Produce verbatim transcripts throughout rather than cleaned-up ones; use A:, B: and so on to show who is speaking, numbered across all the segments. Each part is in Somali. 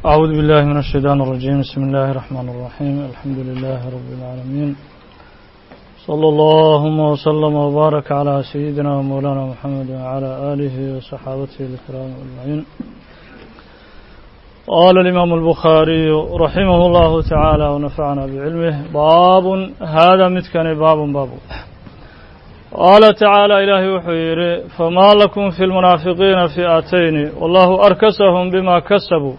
A: أعوذ بالله من الشيطان الرجيم. بسم الله الرحمن الرحيم. الحمد لله رب العالمين. صلى اللهم وسلم وبارك على سيدنا ومولانا محمد وعلى آله وصحابته الكرام أجمعين. قال الإمام البخاري رحمه الله تعالى ونفعنا بعلمه: باب هذا متكن باب باب. قال تعالى إلهي وحير: فما لكم في المنافقين فئتين والله أركسهم بما كسبوا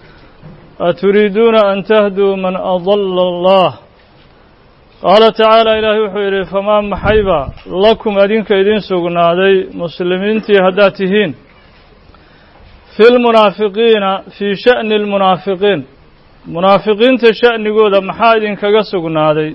A: أتريدون أن تهدوا من أضل الله. قال تعالى إلهي وحير: فما محيبا لكم أدينك إذن سقنادي مسلمين تهداتهين في المنافقين في شأن المنافقين منافقين تشأن قودا محايدين كغسقنادي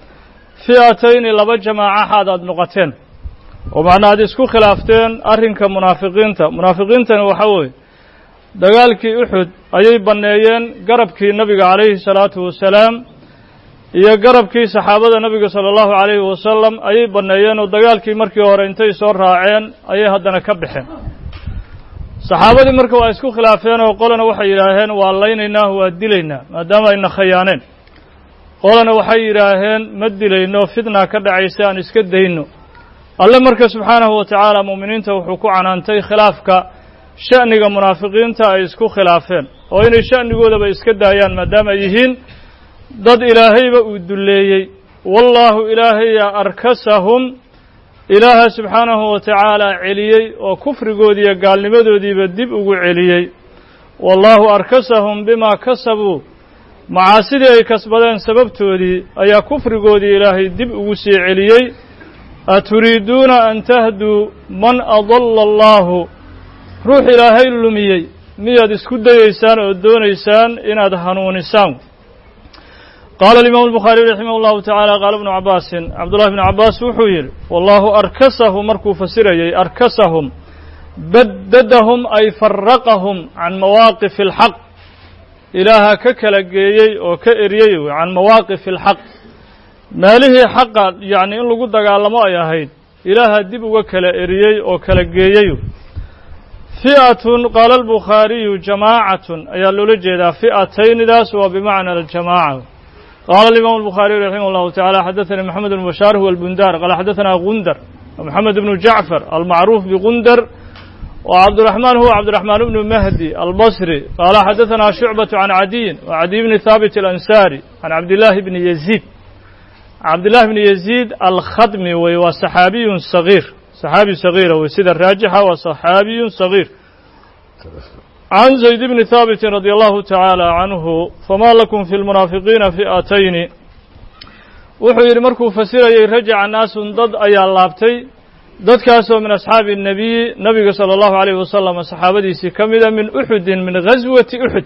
A: فئتين لبا جماعة حادات نقطين ومعنى هذه خلافتين أرهنك منافقين تا منافقين تا وحوي dagaalkii uxud ayay baneeyeen garabkii nabiga calayhi salaatu wasalaam iyo garabkii saxaabada nabiga sala allahu calayhi wasalam ayay baneeyeen oo dagaalkii markii hore intay soo raaceen ayay haddana ka baxeen. saxaabadii marka waa isku khilaafeen oo qolana waxay yidhaaheen waa laynaynaa waa dilaynaa maadaama ayna khayaaneen, qolana waxay yidhaaheen ma dilayno fitna ka dhacaysa aan iska dayno. alle marka subxaanahu wa tacaala mu'miniinta wuxuu ku canaantay khilaafka sha'niga munaafiqiinta ay isku khilaafeen oo inay sha'nigoodaba iska daayaan maadaama ay yihiin dad ilaahayba uu dulleeyey. wallaahu ilaahaya arkasahum ilaaha subxaanahu wa tacaala celiyey oo kufrigoodii iyo gaalnimadoodiiba dib ugu celiyey. wallaahu arkasahum bimaa kasabuu macaasidii ay kasbadeen sababtoodii ayaa kufrigoodii ilaahay dib ugu sii celiyey. aturiiduuna an tahduu man adalla allaahu ruux ilaahay lumiyey miyaad isku dayaysaan oo doonaysaan inaad hanuunisaan. qaala alimaamu albukhaariy raximah allahu tacaala qaala ibnu cabbaasin cabdullahi bnu cabbaas wuxuu yidhi: wallaahu arkasahum markuu fasirayey arkasahum baddadahum ay faraqahum can mawaaqifi alxaq ilaaha ka kala geeyey oo ka eryey can mawaaqifi alxaq meelihii xaqa yacni in lagu dagaalamo ay ahayd ilaaha dib uga kala eriyey oo kala geeyey. fi'atun qaala albukhaariyu jamaacatun ayaa loola jeedaa fi'ataynidaas waa bimacna aljamaaca. qaala alimaamu albukhaariyu raximah allahu tacala xadaثanii moxamed bn bashaar huwa albundar qaala xadaثanaa gundar moxamed bnu jacfar almacruuf bigundar wa cabdiraxmaan huwa cabdiraxmaan bnu mahdi albasri qaala xadaثanaa shucbaةu can cadiyin wa cadiy bni haabit alansaari can cabdillaahi bni yaziid cabdillahi bni yaziid alkhadmi wey waa saxaabiyun sagiir saxaabi sagiira wey sida raajixa waa saxaabiyun sagiir can zayd bni haabitin radi allahu tacaala canhu famaa lakum fi lmunaafiqiina fi'atayni wuxuu yidhi markuu fasirayey rajaca naasun dad ayaa laabtay dadkaasoo min asxaabi الnabiyi nabiga salى allahu alayhi wasalam saxaabadiisii ka mida min uxudin min gaswati uxud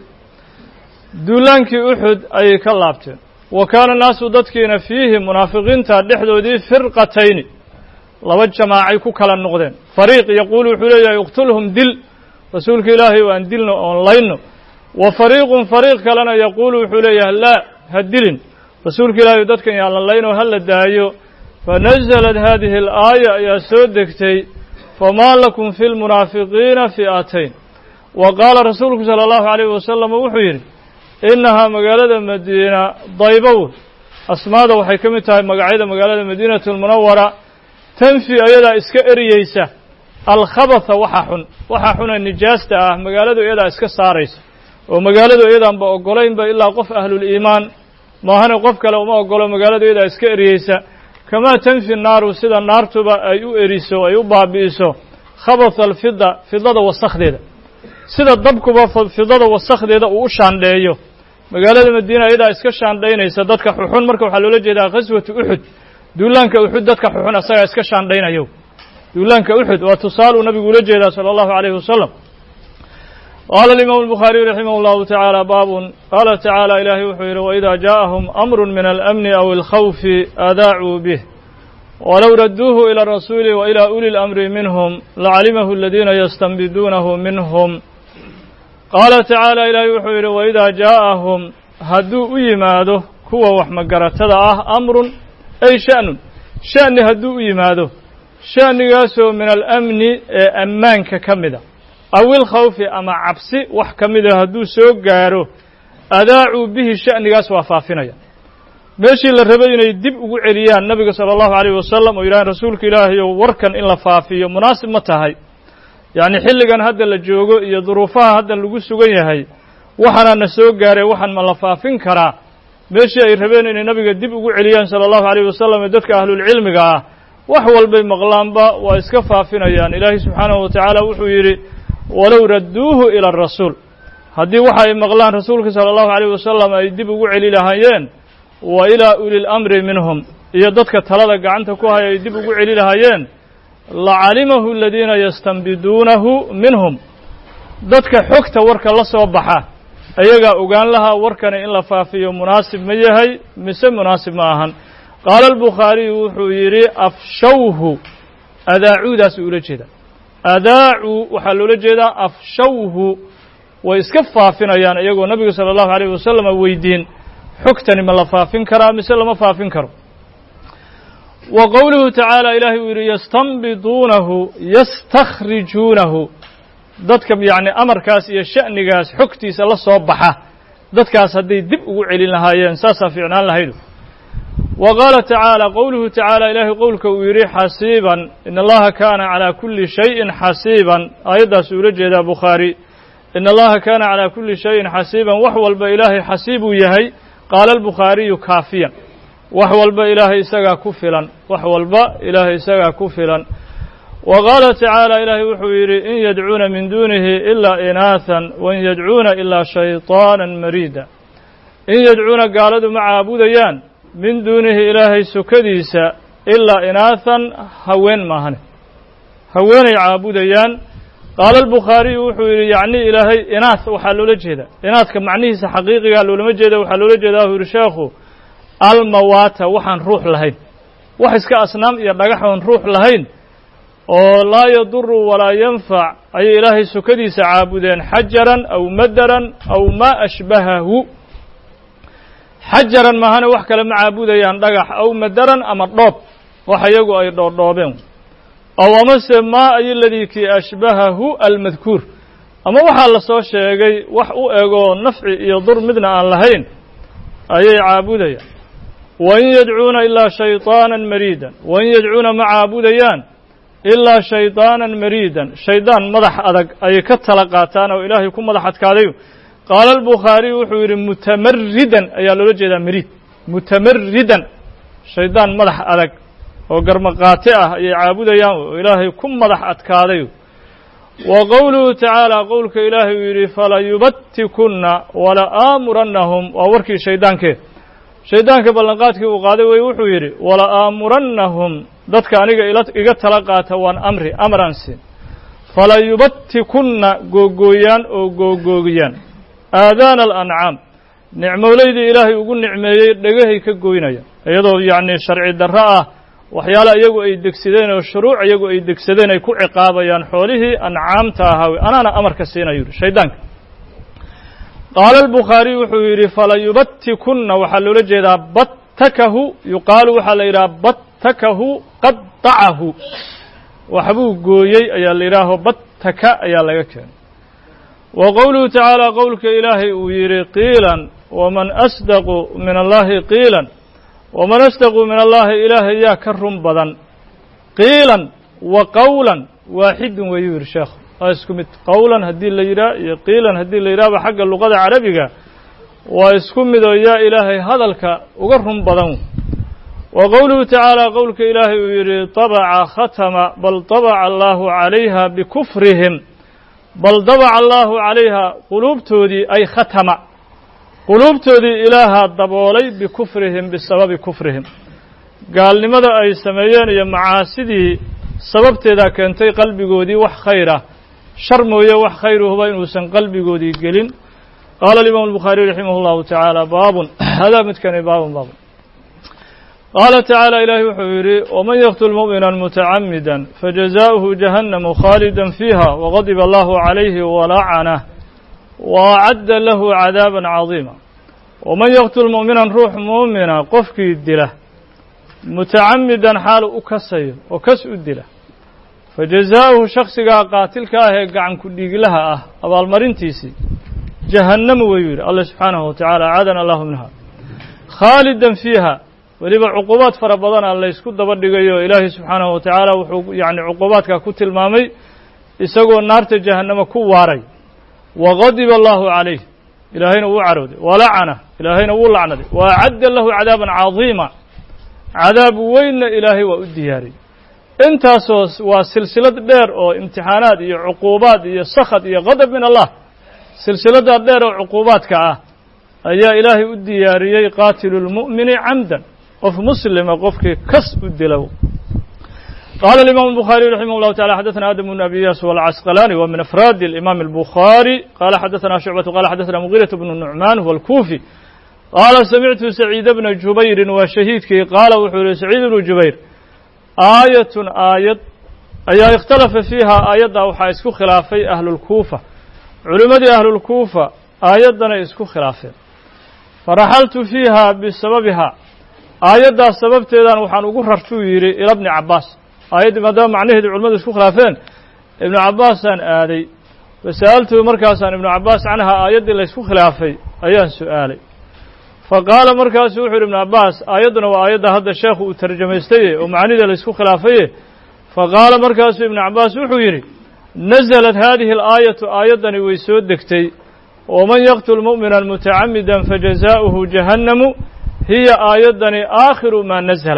A: duulaankii uxud ayay ka laabteen. wa kaana naasu dadkiina fiihi munaafiqiinta dhexdoodii firqatayni laba jamaacay ku kala noqdeen. fariiq yaquulu wuxuu leeyahay iqtulhum dil rasuulka ilaahay waan dilno oon layno. wa fariiqun fariiq kalena yaquulu wuxuu leeyahay laa ha dilin rasuulka ilaahay dadkan yaa la layno ha la daayo. fanaزlat hadihi alaaya ayaa soo degtay famaa lakum fi lmunaafiqiina fi'atayn. wa qaala rasuulku sala allahu alayhi wasalam wuxuu yidhi: inahaa magaalada madiina daybow asmaada waxay ka mid tahay magacyada magaalada madiinatu lmunawara tanfi ayadaa iska eryeysa alkhabatha waxa xun waxa xuna nijaasta ah magaaladu iyadaa iska saaraysa oo magaaladu iyadaanba ogolaynba ilaa qof ahluliimaan maahane qof kale uma ogolo magaaladu iyadaa iska eryeysa. kamaa tanfi naaru sida naartuba ay u eriso ay u baabi'iso khabatha alfida fidada wasakdeeda sida dabkuba fidada wasakdeeda uu u shaandheeyo magaalada madiina iyadaa iska shaandhaynaysa dadka xuxun. marka waxaa loola jeedaa ghaswatu uxud duulaanka uxud dadka xuxun asagaa iska shaandhaynayo. duulaanka uxud waa tusaaluu nabigu ula jeedaa salى allahu alayhi wasalam. qaala alimaamu albukhaariyu raximah allahu tacaala baabun qaala tacaala ilaahay wuxuu yidhi: waidaa jaaءahum amru min alamni aw alkhawfi aadaacuu bih walow radduuhu ilى arasuuli wa ilى uli اlamri minhum lacalimahu aladiina yastanbiduunahu minhum. qaala tacaala ilaahay wuxuu yidhi: waidaa jaaءahum hadduu u yimaado kuwa wax magaratada ah amrun ay sha'nun sha'ni hadduu u yimaado sha'nigaasoo min alamni ee ammaanka ka mida aw ilkhawfi ama cabsi wax ka mida hadduu soo gaaro adaacuu bihi sha'nigaas waa faafinaya meeshii la rabay inay dib ugu celiyaan nabiga sala allahu alayh wasalam oo yidhahan rasuulka ilaahayow warkan in la faafiyo munaasib ma tahay yacni xilligan hadda la joogo iyo duruufaha haddan lagu sugan yahay waxaana na soo gaaray waxaan ma la faafin karaa meeshii ay rabeen inay nabiga dib ugu celiyaan sala allahu alayh wasalam ee dadka ahlulcilmiga ah wax walbay maqlaanba waa iska faafinayaan ilaahay subxaanahu wa tacaala wuxuu yidhi walow radduuhu ila arasuul haddii waxa ay maqlaan rasuulka sala allahu alayh wasalam ay dib ugu celi lahaayeen wa ilaa uli lamri minhum iyo dadka talada gacanta ku haya ay dib ugu celi lahaayeen lacalimahu aladiina yastanbiduunahu minhum dadka xogta warka la soo baxa ayagaa ogaan lahaa warkani in la faafiyo munaasib ma yahay mise munaasib ma ahan qaala albukhaariyu wuxuu yidhi afshawhu adaacuudaas ula jeeda adaacuu waxaa loola jeedaa afshawhu way iska faafinayaan iyagoo nabiga sala allahu alayh wasalam weydiin xogtani ma la faafin karaa mise lama faafin karo wa qowluhu tacaala ilaahay uu yidhi yastanbiduunahu yastakhrijuunahu dadka yacni amarkaas iyo sha'nigaas xogtiisa la soo baxa dadkaas hadday dib ugu celin lahaayeen saasaa fiicnaan lahaydu wa qaala tacaala qowluhu tacaala ilaahay qowlka uu yidhi xasiiban in allaha kaana calaa kulli shayin xasiiban aayaddaas uula jeedaa bukhaari in allaha kaana calaa kulli shayin xasiiban wax walba ilaahay xasiibuu yahay qaala albukhaariyu kaafiyan wax walba ilaahay isagaa ku filan wax walba ilaahay isagaa ku filan wa qaala tacaala ilaahay wuxuu yidhi in yadcuuna min duunihi ilaa inaahan wain yadcuuna ilaa shayطaanan mariida in yadcuuna gaaladu ma caabudayaan min duunihi ilaahay sokadiisa ilaa inaahan haween maahane haweenay caabudayaan qaala albukhaariyu wuxuu yidhi yacni ilaahay inaah waxaa loola jeeda inaadka macnihiisa xaqiiqigaa loolama jeeda waxaa loola jeedaa u yidhi sheekhu almawaata waxaan ruux lahayn wax iska asnaam iyo dhagax oon ruux lahayn oo laa yaduru walaa yanfac ayay ilaahay sokadiisa caabudeen xajaran aw madaran aw maa ashbahahu xajaran maahane wax kale ma caabudayaan dhagax aw madaran ama dhoob wax iyagu ay dhoodhoobeen aw amase maa ay ladii kii ashbahahu almadkuur ama waxaa la soo sheegay wax u egoo nafci iyo dur midna aan lahayn ayay caabudayaan wain yadcuuna ilaa shayطaanan mariidan wain yadcuuna ma caabudayaan ilaa shayطaanan mariidan shaydaan madax adag ayay ka tala qaataan oo ilaahay ku madax adkaadayo qaala albukhaariyu wuxuu yidhi mutamaridan ayaa loola jeedaa mariid mutamaridan shaydaan madax adag oo garmaqaate ah ayay caabudayaan oo ilaahay ku madax adkaadayo wa qowluhu tacaala qowlka ilaahay uu yidhi falayubatikunna wala aamurannahum waa warkii shaydaankee shayddaanka ballanqaadkii uu qaaday wey wuxuu yidhi wala aamurannahum dadka aniga iga tala qaata waan amri amran siin falayubatikunna googooyaan oo googoogiyaan aadaana alancaam nicmowleydii ilaahay ugu nicmeeyey dhegahay ka gooynaya iyadoo yacni sharci darro ah waxyaala iyagu ay degsadeen oo shuruuc iyagu ay degsadeen ay ku ciqaabayaan xoolihii ancaamta ahaa anaana amarka siinayu yidhi shayddaanka qaala albukhaariyu wuxuu yidhi falayubatikunna waxaa loola jeedaa battakahu yuqaalu waxaa la yidhaha battakahu qadacahu waxbuu gooyey ayaa la yidhaaho battaka ayaa laga keenay wa qowluhu tacaala qowlka ilaahay uu yidhi qiilan waman asdaqu min allahi qiilan waman asdaqu min allahi ilaahay yaa ka run badan qiilan wa qowlan waaxidun wayuu yidhi sheekhu waa isku mid qowlan haddii la yidhaah iyo qiilan haddii la yidhahba xagga luqada carabiga waa isku mid oo yaa ilaahay hadalka uga run badan wa qowluhu tacaala qowlka ilaahay uu yidhi tabaca khatama bal tabaca allaahu calayha bikufrihim bal dabaca allaahu calayha quluubtoodii ay khatama quluubtoodii ilaahaa daboolay bikufrihim bisababi kufrihim gaalnimada ay sameeyeen iyo macaasidii sababteedaa keentay qalbigoodii wax khayr ah shar mooye wax khayruhuba inuusan qalbigoodii gelin qaala alimaamu albukhaariy raximah اllahu tacaala baabun hadaa midkani baabun baabun qaala tacaala ilaahay wuxuu yidhi waman yaqtul mu'mina mutacamida fajazaؤuhu jahannamu khaalida fiiha waqadiba allahu calayhi walacanah waacadda lahu cadaaban cadiima waman yaqtul mu'minan ruux muumina qofkii dila mutacamidan xaalu u kasayo oo kas u dila fajazaa'uhu shaksigaa qaatilka ah ee gacan ku dhiiglaha ah abaalmarintiisii jahannamu wayuu yidhi alla subxaanahu wa tacaala acaadana allahu minha khaalidan fiiha weliba cuqubaad fara badana laysku daba dhigayo ilaahay subxaanahu wa tacaala wuxuu yacni cuqubaadkaa ku tilmaamay isagoo naarta jahannama ku waaray wagadiba allahu calayh ilaahayna wuu carooday walacana ilaahayna wuu lacnaday wa acadda lahu cadaaban cadiima cadaab weynna ilaahay waa u diyaariyey intaasoo waa silsilad dheer oo imtixaanaad iyo cuquubaad iyo sakhad iyo qadab min allah silsiladdaa dheer oo cuquubaadka ah ayaa ilaahay u diyaariyey qaatilu lmu'mini camdan qof muslima qofkii kas u dilow قال الإمام البخاري رحمه الله تعالى حدثنا آدم بن أبي إياس والعسقلاني ومن أفراد الإمام البخاري قال حدثنا شعبة قال حدثنا مغيرة بن النعمان والكوفي قال سمعت سعيد بن جبير وشهيدك قال وحول سعيد بن جبير آية آية أي اختلف فيها آية وحا اسكو خلافي أهل الكوفة علماء أهل الكوفة آية اسكو خلافي فرحلت فيها بسببها آية سبب تيدان وحان أقررتو يري إلى ابن عباس آية ماذا معنيه العلماء اسكو خلافين ابن عباس أن آدي وسألته مركز عن ابن عباس عنها آية اللي اسكو خلافي أيان سؤالي فقال مركز وحر ابن عباس آياتنا وآيات هذا الشيخ وترجميستيه ومعني ذا ليسكو خلافيه فقال مركز ابن عباس وحيري نزلت هذه الآية آياتنا ويسود دكتي ومن يقتل مؤمنا متعمدا فجزاؤه جهنم هي آياتنا آخر ما نزل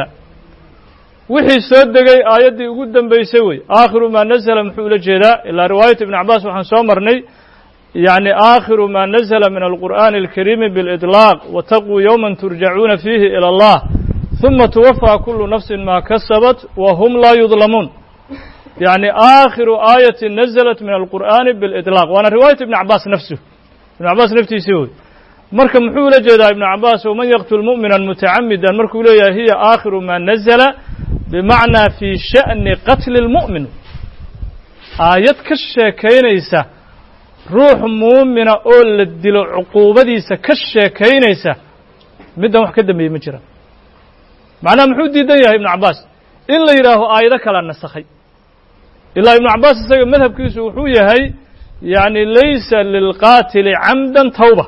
A: وحي سود دقي آياتي قدام بيسوي آخر ما نزل محول الجداء إلا رواية ابن عباس وحن سومرني يعني آخر ما نزل من القرآن الكريم بالإطلاق واتقوا يوما ترجعون فيه إلى الله ثم توفى كل نفس ما كسبت وهم لا يظلمون يعني آخر آية نزلت من القرآن بالإطلاق وأنا رواية ابن عباس نفسه ابن عباس نفسه يسوي مركب محولة جدا ابن عباس ومن يقتل مؤمنا متعمدا مركب لها هي آخر ما نزل بمعنى في شأن قتل المؤمن آيات كالشيكينيسة ruux muumina oo la dilo cuquubadiisa ka sheekaynaysa middan wax ka dambeeyey ma jiraan macnaha muxuu diidan yahay ibnu cabbaas in la yidhaaho aayado kala nasakhay ilaa ibnu cabbaas isaga madhabkiisu wuxuu yahay yacni laysa lilqaatili camdan tawba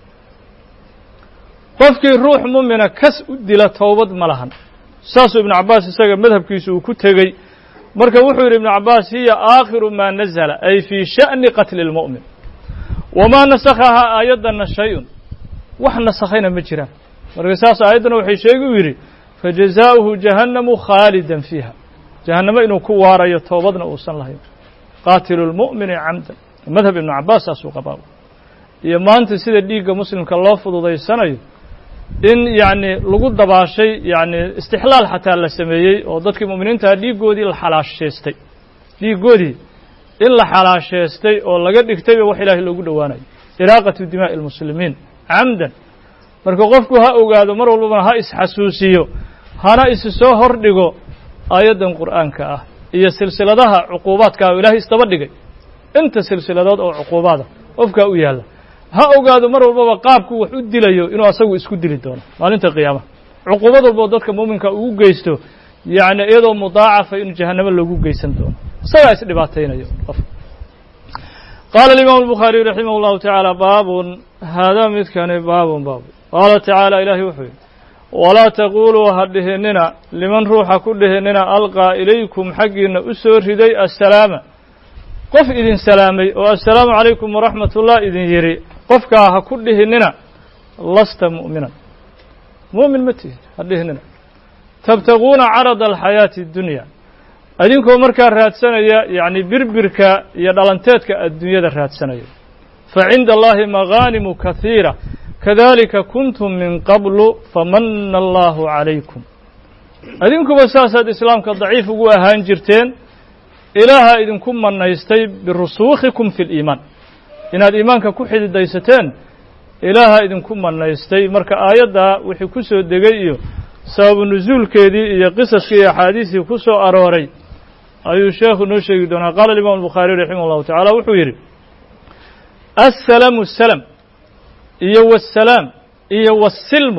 A: qofkii ruux muumina kas u dila towbad ma lahan saasuu ibnu cabbaas isaga madhabkiisu uu ku tegey marka wuxuu yidhi ibnu cabbaas hiya aakhiru maa nazala ay fii sha'ni qatli lmu'min wamaa nasakhahaa aayaddanna shay-un wax nasakhayna ma jiraan marka saas aayaddana waxay sheegi u yidhi fajazaa'uhu jahannamu khaalidan fiiha jahannamo inuu ku waarayo toobadna uusan lahayn qaatilu lmu'mini camdan madhab ibnu cabbaas saasuu qabaa iyo maanta sida dhiigga muslimka loo fududaysanayo in yacni lagu dabaashay yacni istixlaal xataa la sameeyey oo dadkii mu'miniintaha dhiiggoodii la xalaashaystay dhiiggoodii in la xalaashaystay oo laga dhigtayba wax ilaahay loogu dhowaanayo iraaqatu dimaa'i almuslimiin camdan marka qofku ha ogaado mar walbana ha isxasuusiyo hana isi soo hordhigo aayaddan qur'aanka ah iyo silsiladaha cuquubaadka oo ilaahay isdaba dhigay inta silsiladood oo cuquubaada qofkaa u yaalla ha ogaado mar walbaba qaabku wax u dilayo inuu asagu isku dili doono maalinta qiyaamaha cuquubad walboo dadka muuminka ugu geysto yacni iyadoo mudaacafa in jahannamo loogu geysan doono isagaa isdhibaataynayo qof qaala alimaamu albukhaariy raximah allahu tacaala baabun haadaa midkani baabun baabun qaala tacaala ilaahay wuxuu yidhi walaa taquuluu ha dhihinina liman ruuxa ku dhihinina alqaa ilaykum xaggiinna u soo riday assalaama qof idin salaamay oo assalaamu calaykum waraxmat ullah idin yidhi qofkaa ha ku dhihinina lasta mu'minan mu'min ma tihin ha dhihinina tabtaguuna carada alxayaati addunya idinkoo markaa raadsanaya yacni birbirka iyo dhalanteedka adduunyada raadsanaya fa cinda allahi magaanimu kahiira kadalika kuntum min qablu famanna allahu calaykum idinkuba saasaad islaamka daciif ugu ahaan jirteen ilaaha idinku manaystay birusuukhikum fi liimaan inaad iimaanka ku xididaysateen ilaaha idinku manaystay marka aayaddaa wixii ku soo degay iyo sababu nusuulkeedii iyo qisaskii iyo axaadiistii ku soo arooray ayuu sheekhu noo sheegi doonaa qaala alimaam albukhaariy raximah allahu tacaala wuxuu yidhi assalaamu salam iyo wassalaam iyo wassilmu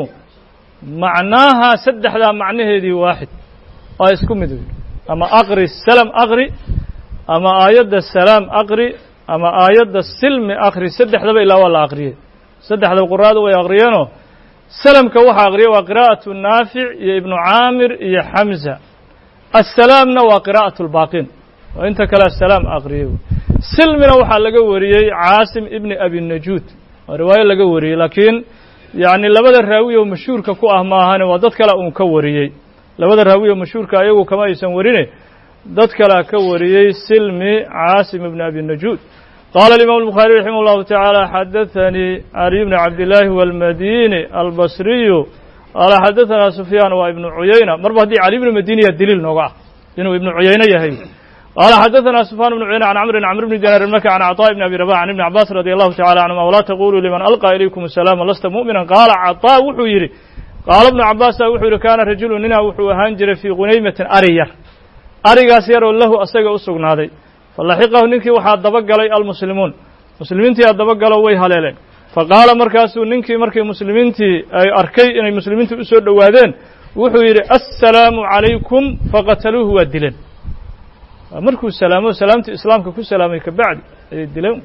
A: macnaaha saddexdaa macnaheedii waaxid waa isku mid wey ama aqri salam aqri أما آيات السلام أقري أما آيات السلم أقري سدح ذا إلا ولا أقريه سدح ذا القرآن ويقريانه سلم كوحة أقريه وقراءة النافع يا ابن عامر يا حمزة السلام وقراءة الباقين وانت كلا السلام أقريه سلمنا وحا لقوريه عاصم ابن أبي النجود رواية لقوريه لكن يعني لبدا الراوية ومشهور ككو أهماهان ودد كلا أمكوريه لبدا الراوية ومشهور كأيوه كما يسنورينه دد كلا كوريه سلمي عاصم ابن أبي النجود قال الإمام البخاري رحمه الله تعالى حدثني علي بن عبد الله والمديني البصري قال حدثنا سفيان وابن عيينة مرة دي علي بن المديني الدليل نوقع إنه ابن عيينة يهي قال حدثنا سفيان بن عيينة عن عمرو عمرو بن دينار المكي عن عطاء بن أبي رباح عن ابن عباس رضي الله تعالى عنهما ولا تقولوا لمن ألقى إليكم السلام لست مؤمنا قال عطاء وحويري قال ابن عباس وحويري كان رجل ننا وحو هانجر في غنيمة أرية أريا سير له أسجى أسقنا هذا فلحقه ننكي وحد دبق علي المسلمون مسلمين تي دبق على وجه هلالين فقال مركز ننكي مركز مسلمين تي أي أركي إن المسلمين تأسر دوادين وحويري السلام عليكم فقتلوه والدلين مركز السلام وسلامة إسلام كل سلامك بعد الدلين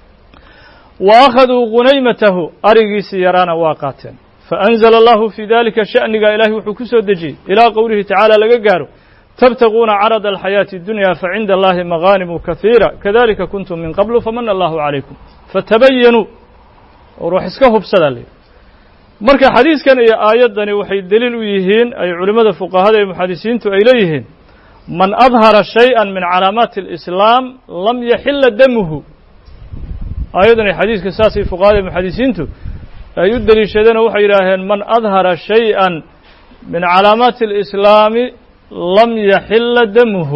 A: وأخذوا غنيمته أرجي سيرانا واقاتين فأنزل الله في ذلك شأن إلهي وحكس الدجي إلى قوله تعالى لقاروا تبتغون عرض الحياة الدنيا فعند الله مغانم كثيرة كذلك كنتم من قبل فمن الله عليكم فتبينوا وروح اسكه بسلالي مركا حديث كان يا آياتني وحي الدليل ويهين أي علماء الفقهاء المحدثين إليهن من أظهر شيئا من علامات الإسلام لم يحل دمه آياتني حديث كساسي فقهاء المحدثين أي الدليل شدنا وحي إليهن من أظهر شيئا من علامات الإسلام لم يحل دمه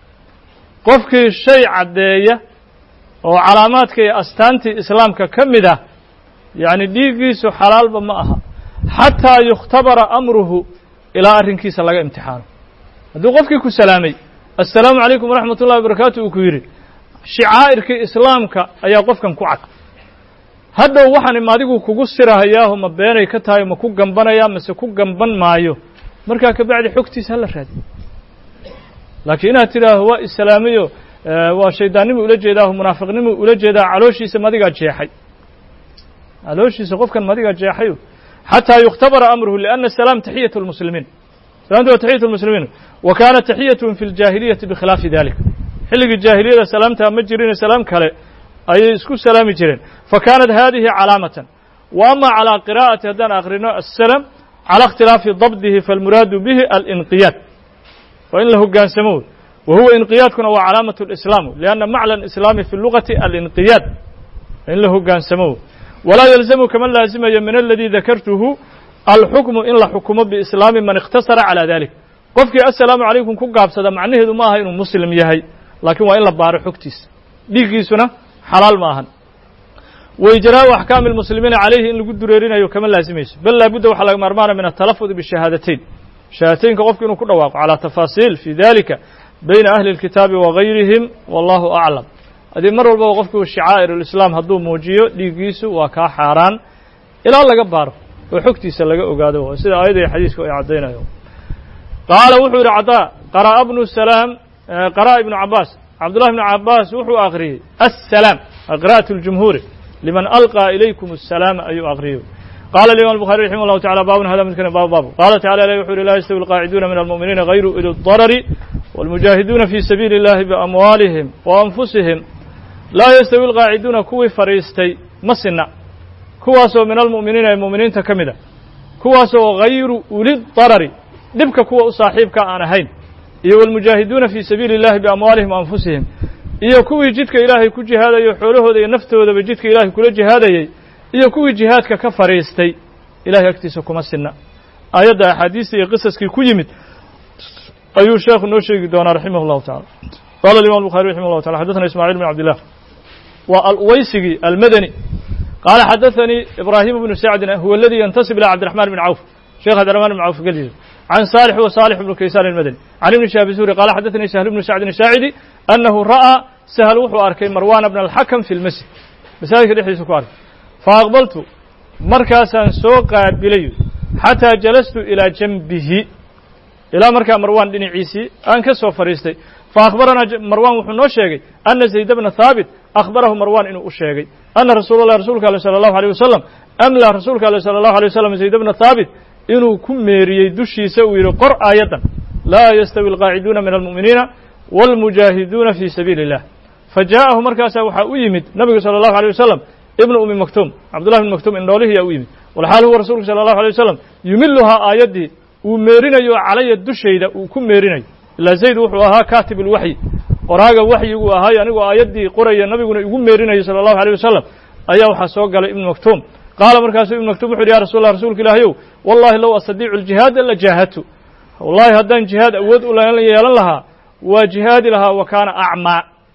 A: قفك الشيء عدية وعلاماتك أستانتي إسلامك كمدة يعني ديقيس حلال بماءها حتى يختبر أمره إلى أرنكيس الله امتحانه هذا قفك كسلامي السلام عليكم ورحمة الله وبركاته وكويري شعائرك إسلامك أي قفك كعك هذا وحن ما ديقو كقصرها إياه مبيني كتاي مكو جنبنا يا مسكو جنبن مايو markaa ka bacdi xogtiisa hala raadi laakiin inaad tidhaaho waa islaamiyo waa shaydaannimo ula jeedaa munaafiqnimo ula jeedaa calooshiisa madigaa jeexay calooshiisa qofkan madigaa jeexayo xataa yukhtabara amruhu lianna salaam taxiyatu lmuslimiin salaamtu waa taxiyatu lmuslimiin wa kaana taxiyatuhum fi ljaahiliyati bikhilaafi dalik xilligii jaahiliyada salaamtaa ma jirin salaam kale ayay isku salaami jireen fa kaanat hadihi calaamatan wa ama calaa qiraa'ati haddaan akhrino assalam على اختلاف ضبطه فالمراد به الانقياد وإن له كان سموه وهو انقياد كنا وعلامة الإسلام لأن معنى الإسلام في اللغة الانقياد إن له كان سموه ولا يلزم كما لازم من الذي ذكرته الحكم إن لا حكم بإسلام من اختصر على ذلك قفك السلام عليكم كقاب صدى معنه ذو ما هي مسلم يهي لكن وإلا بار حكتيس ديكي سنة حلال ماهن وإجراء أحكام المسلمين عليه إن لقد دريرين أيو كمان لازميش بل لابد وحلق مرمانا من التلفظ بالشهادتين شهادتين كغفك إنه كل واقع على تفاصيل في ذلك بين أهل الكتاب وغيرهم والله أعلم هذه مرة الوقفك والشعائر الإسلام هدو موجيو ليقيسو وكا حاران إلى الله قباره وحكتي سلقه وقاده وسيدة أيضا حديثك وإعدينا يوم قال وحو عطاء قرأ ابن السلام قرأ ابن عباس عبد الله بن عباس وحو آخره السلام قراءة الجمهور لمن ألقى إليكم السلام أي أغريه قال الإمام البخاري رحمه الله تعالى باب هذا من كان باب باب قال تعالى لا يحول لا يستوي القاعدون من المؤمنين غير إلى الضرر والمجاهدون في سبيل الله بأموالهم وأنفسهم لا يستوي القاعدون كوي فريستي مسنا كواسو من المؤمنين المؤمنين تكمدا كواسو غير أولي الضرر دبك كوا صاحبك أنا هين والمجاهدون في سبيل الله بأموالهم وأنفسهم iyo kuwii jidka ilaahay ku jihaadayo xoolahooda iyo naftoodaba jidka ilaahay kula jihaadayay iyo kuwii jihaadka ka fariistay ilaahay agtiisa kuma sinna ayadda axaadiista iyo qisaskii ku yimid ayuu sheekhu noo sheegi doonaa raximahullahu tacaala qaala alimaam الbukhari raximahullahu taala xadaثana ismaaciil bn cabdillah waa alwaysigii almadani qaala xadaثanii ibraahim bnu sacdin huwa aladi yantasib ila cabdiraxman bn cawf sheekh cabdiraxman bn cawf geliisa عن صالح وصالح بن كيسان المدني عن ابن شهاب الزهري قال حدثني سهل بن سعد الساعدي أنه رأى سهل وحو أركي مروان بن الحكم في المسجد مساجد الحديث كوارث فأقبلت مركزا سوقا بلي حتى جلست إلى جنبه إلى مركز مروان بن عيسي أنكسو فريستي فأخبرنا مروان وحنو شيغي أن زيد بن ثابت أخبره مروان إنه أشيغي أن رسول الله رسولك صلى الله عليه وسلم أملا رسولك صلى الله عليه وسلم زيد بن ثابت إنه كميري دشي سوي قر آية لا يستوي القاعدون من المؤمنين والمجاهدون في سبيل الله فجاءه مركاسا وحا أيمد نبي صلى الله عليه وسلم ابن أم مكتوم عبد الله بن مكتوم إن دوله يا أيمد والحال هو رسولك صلى الله عليه وسلم يملها آياتي وميرنا يو علي الدشيدة وكم ميرنا إلا زيد وحوها كاتب الوحي وراغا وحي وهاي أنه آياتي قرية النبي يقول ميرنا صلى الله عليه وسلم أيها حسوق قال ابن مكتوم قال مركز ابن مكتوم يا رسول الله رسولك الله يو والله لو أستطيع الجهاد إلا جاهدته والله هدان جهاد أود أولا يلا لها وجهاد لها وكان أعمى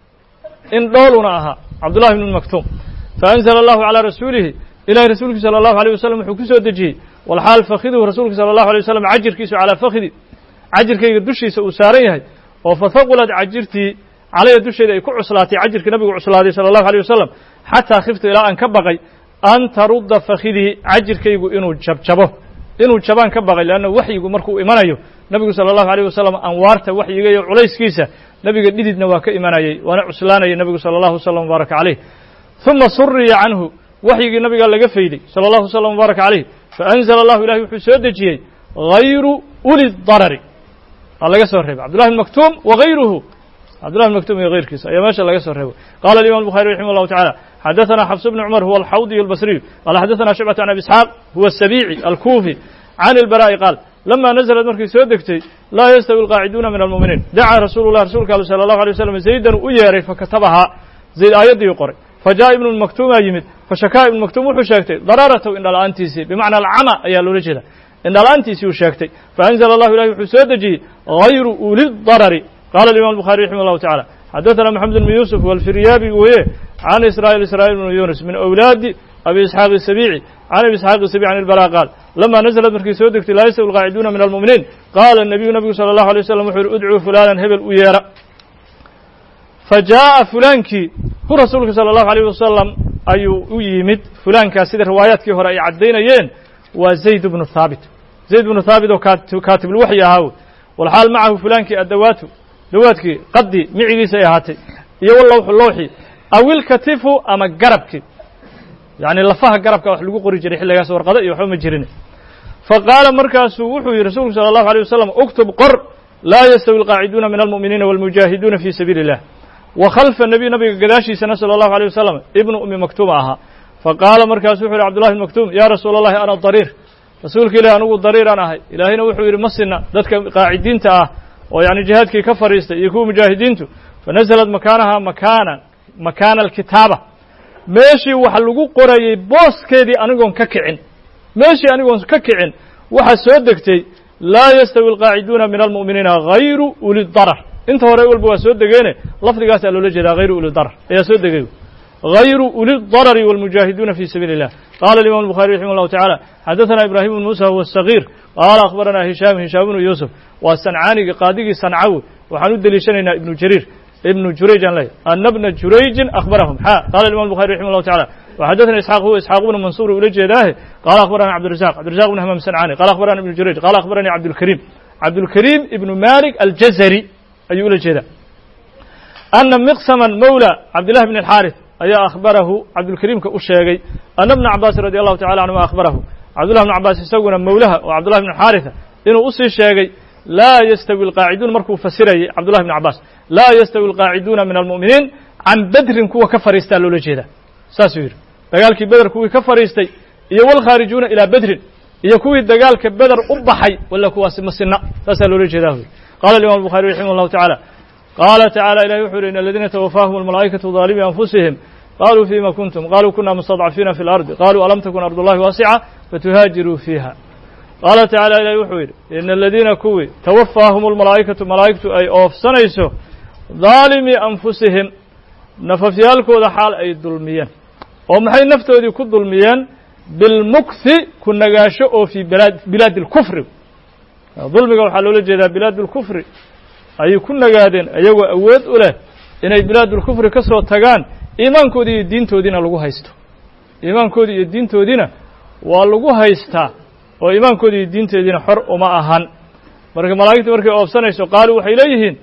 A: إن دولناها عبد الله بن مكتوم فأنزل الله على رسوله إلى رسولك صلى الله عليه وسلم حكسه دجي والحال فخذه رسولك صلى الله عليه وسلم عجر كيسو على فخذي عجر كي يدشي سأساريه وفثقلت عجرتي على يدشي يكو عصلاتي عجر كنبي عصلاتي صلى الله عليه وسلم حتى خفت إلى أن كبغي أن ترد فخذي عجر كي إنو جبجبه إنو جبان كبغي لأنه وحي مركو إيمانيو نبي صلى الله عليه وسلم أنوارته وحي يجي عليس كيسة نبي قديد نواك إيمانيو وأنا عسلاني نبي صلى الله عليه وسلم وبارك عليه ثم سري عنه وحي النبي قال لك فيدي صلى الله عليه وسلم وبارك عليه فأنزل الله إلهي وحسود دجي غير أولي الضرر الله قصر رهيب عبد الله المكتوم وغيره عبد الله المكتوم غير كيسا يا ماشاء الله قصر رهيب قال الإمام البخاري رحمه الله تعالى حدثنا حفص بن عمر هو الحوضي البصري قال حدثنا شعبة عن أبي إسحاق هو السبيعي الكوفي عن البراء قال لما نزلت مركي سودكتي لا يستوي القاعدون من المؤمنين دعا رسول الله رسولك صلى الله عليه وسلم زيدا وياري فكتبها زيد آيات يقرأ فجاء ابن المكتوم يمد فشكا ابن المكتوم وحشاكتي ضرارته إن الأنتيسي بمعنى العمى أي لورجدا إن الأنتيسي وشاكتي فأنزل الله إليه حسودجي غير أولي الضرر قال الإمام البخاري رحمه الله تعالى حدثنا محمد بن يوسف والفريابي وهي عن إسرائيل إسرائيل بن يونس من أولاد أبي إسحاق السبيعي عن أبي إسحاق السبيعي عن البراء قال لما نزلت مركي سودكتي لا يستوي القاعدون من المؤمنين قال النبي النبي صلى الله عليه وسلم ادعوا فلانا هبل ويارا فجاء فلانكي هو رسولك صلى الله عليه وسلم أيو يمد فلان كاسد روايات كي هراء عدين ين وزيد بن ثابت زيد بن ثابت وكاتب الوحي هاو والحال معه فلان كي الدوات دواتك قدي معي سيهاتي يولوح اللوحي أو الكتف أما قربك يعني لفها قربك وحلقو قري جريح لغا سور قضاء يوحو مجرين فقال مركز وحي رسولك صلى الله عليه وسلم اكتب قر لا يستوي القاعدون من المؤمنين والمجاهدون في سبيل الله وخلف النبي نبي قداشي سنة صلى الله عليه وسلم ابن أم مكتوم أها فقال مركز وحي عبد الله المكتوم يا رسول الله أنا الضرير رسولك إلهي أنا الضرير أنا هاي إلهينا وحي مسنا ذاتك قاعدين تأه ويعني جهادك كفر يكون مجاهدين فنزلت مكانها مكانا مكان الكتابة ماشي وحلقوا قرية بوس كيدي أنقون ككعن ماشي أنقون ككعن وحسودكتي لا يستوي القاعدون من المؤمنين غير أولي الضرر انت هو رأيول بواسود دقينه لفظ قاس قالوا لجدا غير أولي الضرر يا سود دقينه غير أولي الضرر والمجاهدون في سبيل الله قال الإمام البخاري رحمه الله تعالى حدثنا إبراهيم بن موسى هو الصغير قال أخبرنا هشام هشام بن يوسف والصنعاني قاضي صنعاوي وحنود دليشننا ابن جرير ابن جريج عليه أن ابن جريج أخبرهم ها قال الإمام البخاري رحمه الله تعالى وحدثنا إسحاق هو إسحاق بن منصور ولجداه قال أخبرنا عبد الرزاق عبد الرزاق بن همام الصنعاني قال أخبرنا ابن جريج قال أخبرني عبد الكريم عبد الكريم ابن مالك الجزري أيول الجدا أن مقسما مولى عبد الله بن الحارث أي أخبره عبد الكريم كأشياغي أن ابن عباس رضي الله تعالى عنه أخبره عبد الله بن عباس يسوون مولها وعبد الله بن الحارثة إنه أصي الشياغي لا يستوي القاعدون مركو فسري عبد الله بن عباس لا يستوي القاعدون من المؤمنين عن بدر كوا كفر يستالوا لجدا ساسوير دقالك بدر كوا كفر يستي إيا والخارجون إلى بدر إيا كوا دقالك بدر أبحي ولا كوا سمسنا تسالوا لجدا قال الإمام البخاري رحمه الله تعالى قال تعالى إلى يحور إن الذين توفاهم الملائكة ظالمي أنفسهم قالوا فيما كنتم قالوا كنا مستضعفين في الأرض قالوا ألم تكن أرض الله واسعة فتهاجروا فيها قال تعالى إلى يحور إن الذين كوي توفاهم الملائكة ملائكة أي أوف سنيسو ظالمي أنفسهم نففيالكو ذا حال أي ظلميا ومحي نفتو ذي كد ظلميا بالمكث كنا قاشئوا في بلاد, بلاد الكفر ظلمي وحلو لجدا بلاد الكفر أي كنا قادين أيهو أود أوله إن بلاد الكفر كسروا تغان إيمان كودي الدين تودينا لغو هايستو إيمان كودي الدين تودينا ولغو هايستا وإيمان كودي الدين تودينا حر وما أهان مركا ملاكت مركا أوفسانيسو قالوا وحي إليهن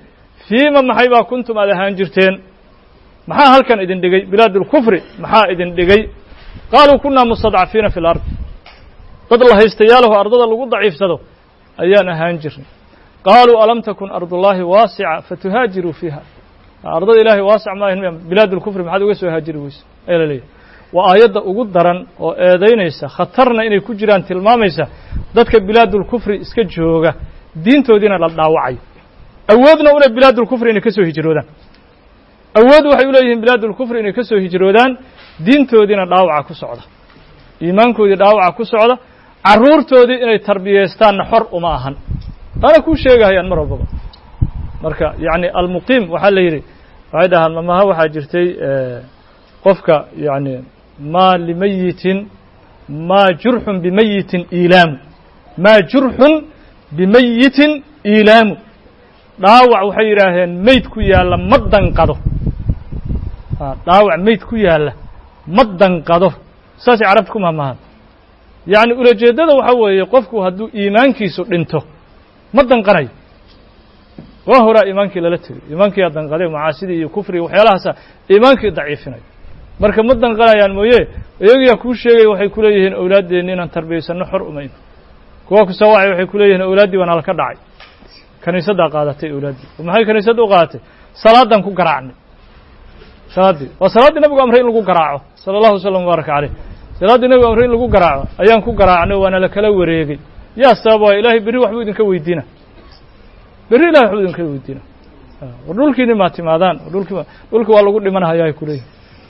A: fiima maxay baa kuntum aad ahaan jirteen maxaa halkan idin dhigay bilaad اlkufri maxaa idin dhigay qaaluu kunaa mustadcafiina fi اlard dad la haystayaalaho ardada lagu daciifsado ayaan ahaan jirnay qaaluu alam takun ardullaahi waasica fatuhaajiruu fiiha ardada ilaahay waasic maahin bilaad اlkufri maxaad uga soo haajiri weyse ayaa la leeyahy waa aayadda ugu daran oo eedaynaysa khatarna inay ku jiraan tilmaamaysa dadka bilaadulkufri iska jooga diintoodiina la dhaawacayo awoodna una bilaadulkufri inay ka soo hijroodaan awood waxay u leeyihiin bilaadulkufri inay ka soo hijroodaan diintoodiina dhaawaca ku socda iimaankoodii dhaawaca ku socda carruurtoodii inay tarbiyaystaanna xor uma ahan taana kuu sheegahayaan mar walbaba marka yacni almuqiim waxaa la yidhi waxay dhahaan mamaha waxaa jirtay qofka yacni maa limayitin maa jurxun bimayitin iilaamu maa jurxun bimayitin iilaamu dhaawac waxay yidhaaheen meyd ku yaalla ma danqado dhaawac meyd ku yaalla ma danqado saasay carabta ku mahmahaan yacni ulajeeddada waxaa weeye qofku hadduu iimaankiisu dhinto ma danqanayo waa horaa iimaankii lala tegay iimaankiiyaa danqaday macaasidii iyo kufriga waxyaalahaasa iimaankii daciifinayo marka ma danqanayaan mooye iyagiyaa kuu sheegaya waxay ku leeyihiin awlaaddeenni inaan tarbiyaysanno xor umayno kuwa ku soo wacay waxay ku leeyihiin awlaaddii baa nala ka dhacay kaniisaddaa qaadatay awlaaddii oo maxay kaniisadda u qaadatay salaaddaan ku garaacnay salaaddii waa salaaddii nabigu amray in lagu garaaco sala allahu wasalam mubaaraka caleyh salaaddii nabigu amray in lagu garaaco ayaan ku garaacnay waana la kala wareegay yaa sabab waaya ilaahay berri waxbuu idinka weydiina berri ilahay waxbuu idinka weydiina war dhulkiini maa timaadaan dhulkii dhulki waa lagu dhimanahayaa ay ku leeyihin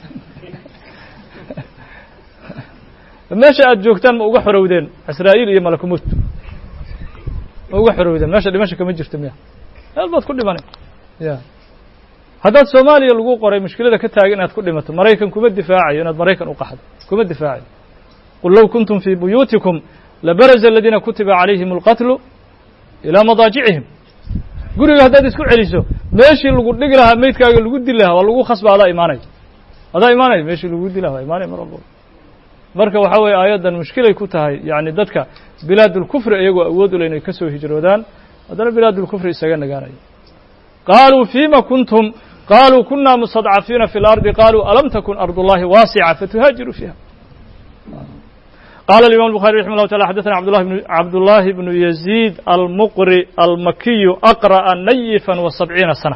A: meesha aad joogtaan ma uga xorowdeen israa'iil iyo malakumut ma uga xorowdeen meesha dhimasha kama jirto miya meel baad ku dhimanay ya haddaad soomaaliya lagu qoray mushkilada ka taagan inaad ku dhimato maraykan kuma difaacayo inaad maraykan u qaxdo kuma difaacayo qul low kuntum fii buyuutikum labaraza aladiina kutiba calayhim alqatlu ilaa madaajicihim guriga haddaad isku celiso meeshii lagu dhigi lahaa meydkaaga lagu dili lahaa waa lagu khasba adaa imaanay adaa imaanay meeshii lagu dili lahaa waa imaanay mar walba marka waxaa weeye aayaddan mushkilay ku tahay yacni dadka bilaadulkufri iyagoo awood u leh inay ka soo hijroodaan haddana bilaadulkufri isaga nagaanayo qaaluu fiima kuntum qaaluu kunaa mustadcafiina fi اlardi qaaluu alam takun ardullahi waasica fatuhaajiruu fiiha qaala الimam الbuخarي raximah الlahu taعala xadaثna cabdullahi bnu yaziid almuqri almakiyu aqra'a nayifan wa sabciina sana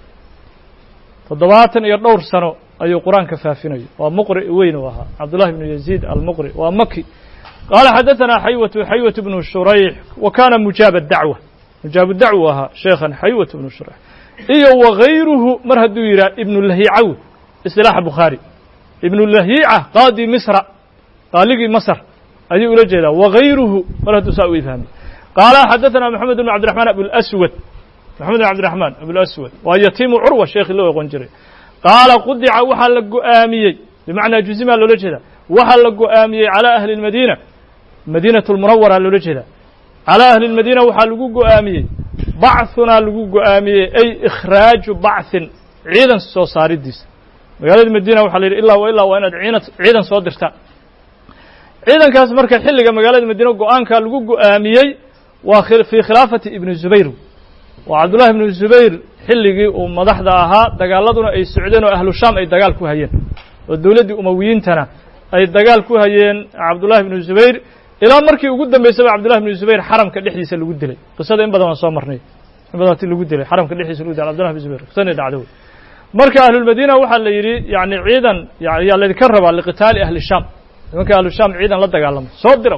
A: toddobaatan iyo dhowr sano ayuu qur-aanka faafinayo waa muqri weyn u ahaa cabdullahi bnu yaziid almuqri waa maki qaala xadaثana xaywatu xaywat bnu shurayx wa kana mujaaba dacwa mujaabu dacwa ahaa sheekhan xaywat bnu shurayx iyo wagayruhu mar hadduu yidhah ibnu lahiicaw isilaaxa bukhaari ibnu lahiica qaadi misra qaaligii masr ayuu ula jeedaa wagayruhu mar hadduu saa u ifhaamay qaala xadaثana moxamed bn cabdiraxmaan abulaswad moxamed bn cabdiraxmaan abulaswad waa yatiimu curwa sheekhi loo oqon jiray qaala qudica waxaa la go'aamiyey bimacnaa juzimaa loola jeedaa waxaa la go'aamiyey calaa ahli اlmadiina madiinaة اlmunawara loola jeedaa calaa ahli اlmadiina waxaa lagu go'aamiyey bachunaa lagu go'aamiyey ay ikhraaju bachin ciidan soo saaridiisa magaalada madiina waxaa la yidhi ilaa wa ilaa waa inaad ciina ciidan soo dirtaan ciidankaas marka xilliga magaalada madiina go-aankaa lagu go'aamiyey waa fii khilaafati ibni zubayr waa cabdullahi ibnu zubayr xilligii uu madaxda ahaa dagaaladuna ay socdeen oo ahlu shaam ay dagaal ku hayeen oo dowladdii umawiyiintana ay dagaal ku hayeen cabdullahi ibnu zubayr ilaa markii ugu dambaysaba cabdullahi ibnu zubayr xaramka dhexdiisa lagu dilay qisada in badan waan soo marnay in badan ti lagu dilay xaramka dhexdiisa lagu dilay cabdullahi ibnu zubayr qisadii dhacdo wey marka ahlulmadiina waxaa la yidhi yani ciidan yaa laydinka rabaa liqitaali ahli shaam nimanka ahlu shaam ciidan la dagaalamo soo diraw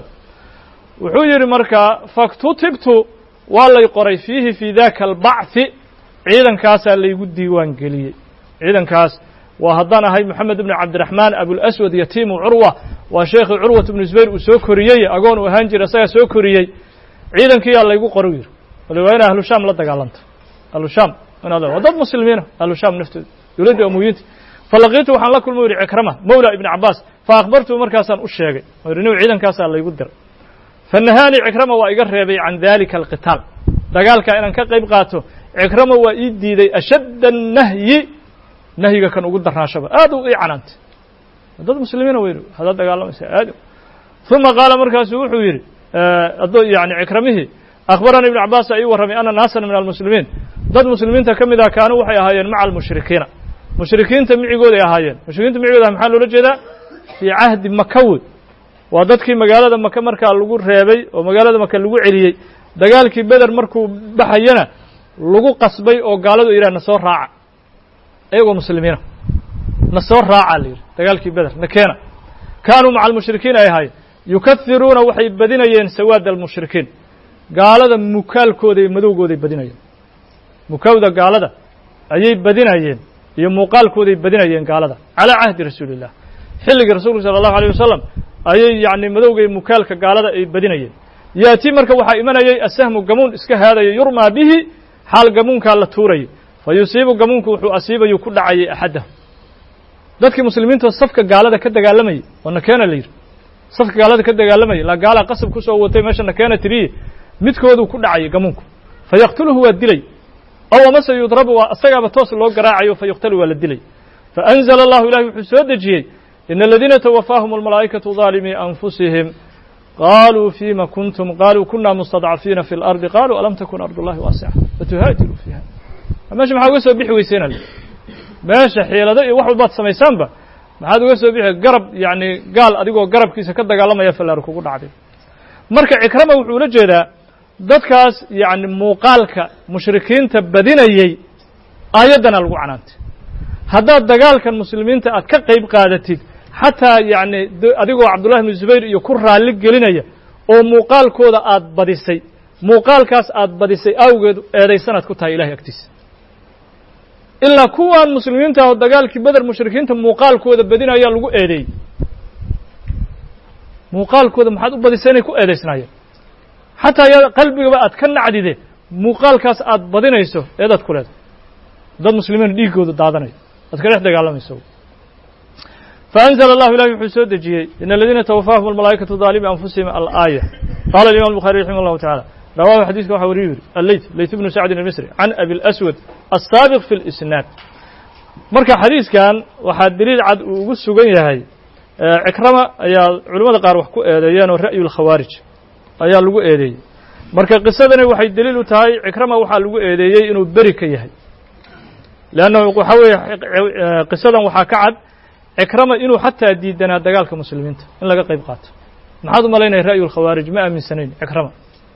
A: wuxuu yidhi markaa faktutibtu waa lay qoray fiihi fii daka albachi ciidankaasaa laygu diiwaan geliyey ciidankaas waa haddaan ahay moxamed ibnu cabdiraxmaan abulaswad yatiimu curwa waa sheekhii curwat ibnu zubayr uu soo koriyey agoon uu ahaan jiray isagaa soo koriyey ciidankiiyaa laygu qoru yidhi wali waa inay ahlu shaam la dagaalanto ahlu shaam inaad waa dad muslimiina ahlu shaam naftooda dowladdii amoyinta falaqiitu waxaan la kulma yidhi cikrama mawla ibni cabaas fa akhbartuu markaasaan u sheegay oo yidhi nin ciidankaasaa laygu diray fanahaanii cikrama waa iga reebay can dalika alqitaal dagaalkaa inaan ka qayb qaato cikrama waa ii diiday ashadda annahyi nahyiga kan ugu darnaashaba aad u ii canaantay dad muslimiina weynu hadaad dagaalamaysa aad uma qaala markaasuu wuxuu yidhi addo yani cikramihii akhbaranii ibnu cabaasa ii warramay ana naasan min almuslimiin dad muslimiinta ka mid ah kaanuu waxay ahaayeen maca almushrikiina mushrikiinta micigooday ahaayeen mushrikiinta micigooda maxaa loola jeedaa fii cahdi makawood waa dadkii magaalada maka markaa lagu reebay oo magaalada maka lagu celiyey dagaalkii beder markuu baxayana lagu qasbay oo gaaladu yidhah na soo raaca iyagoo muslimiina na soo raaca la yidhi dagaalkii beder na keena kaanuu maca almushrikiin ay ahaayeen yukahiruuna waxay badinayeen sawaada almushrikiin gaalada mukaalkooda iyo madowgooday badinayeen mukawda gaalada ayay badinayeen iyo muuqaalkooday badinayeen gaalada calaa cahdi rasuuli illah xilligii rasuulku sala allahu alayh wasalam ayay yacni madowga iyo mukaalka gaalada ay badinayeen yaatii marka waxaa imanayay asahmu gamuun iska haadaya yurmaa bihi xaal gamuunkaa la tuurayay fa yusiibu gamuunku wuxuu asiibayu ku dhacayay axadahu dadkii muslimiinta safka gaalada ka dagaalamayay oo nakeena la yidhi safka gaalada ka dagaalamayay la gaalaa qasab ku soo watay meesha nakeena tiriye midkooduu ku dhacayay gamuunku fa yaqtuluhu waa dilay ow amase yudrabu waa isagaaba toos loo garaacayo fa yuqtalu waa la dilay fa anzala allahu ilahi wuxuu soo dejiyey ina aladiina tawafaahum almalaa'ikatu daalimii anfusihim qaaluu fima kuntum qaaluu kuna mustadcafiina fi اlardi qaluu alam takun ardu llahi waasica fatuhaajiruu fiiha meesha maxaa uga soo bixi weyseen meesha xiilado iyo wax walbaad samaysaanba maxaad uga soo bixi garab yacni gaal adigoo garabkiisa ka dagaalamaya fallaar kugu dhacday marka cikrama wuxuu ula jeedaa dadkaas yacni muuqaalka mushrikiinta badinayey aayaddana lagu canaantay haddaad dagaalkan muslimiinta aad ka qayb qaadatid xataa yacni adigoo cabdullahi ibnu zubayr iyo ku raalli gelinaya oo muuqaalkooda aad badisay muuqaalkaas aad badisay awgeed eedaysanaad ku tahay ilahay agtiisa ilaa kuwaan muslimiinta ah oo dagaalkii beder mushrikiinta muuqaalkooda badinayaa lagu eedeeyey muuqaalkooda maxaad u badisay inay ku eedaysnaayeen xataa ya qalbigaba aad ka nacdide muuqaalkaas aad badinayso eedaad ku leedahay dad muslimiin dhiiggooda daadanayo aad ka dhex dagaalamayso فأنزل الله ilahi wuxuu soo dejiyey in الadiina twafاahum الmalaaئikaةu ظaalimi أnfusihim alآية qala الimam الbخarي raximه الlahu taعalى rawahu xadiiska waxa wariyu yidhi aleyt layt bnu sacdin الmisri can abi الأswad الsaabiq fi الإsnaad marka xadiiskan waxaa deliil cad uu ugu sugan yahay cikrama ayaa culimmada qaar wax ku eedeeyeen oo ra'yu اlkhawaarij ayaa lagu eedeeyey marka qisadani waxay deliil u tahay cikrama waxaa lagu eedeeyey inuu beri ka yahay leannahu waxa weeye qisadan waxaa ka cad cikrama inuu xataa diidanaa dagaalka muslimiinta in laga qayb qaato maxaad u malaynaya ra'yu اlkhawaarij ma aaminsanayn cikrama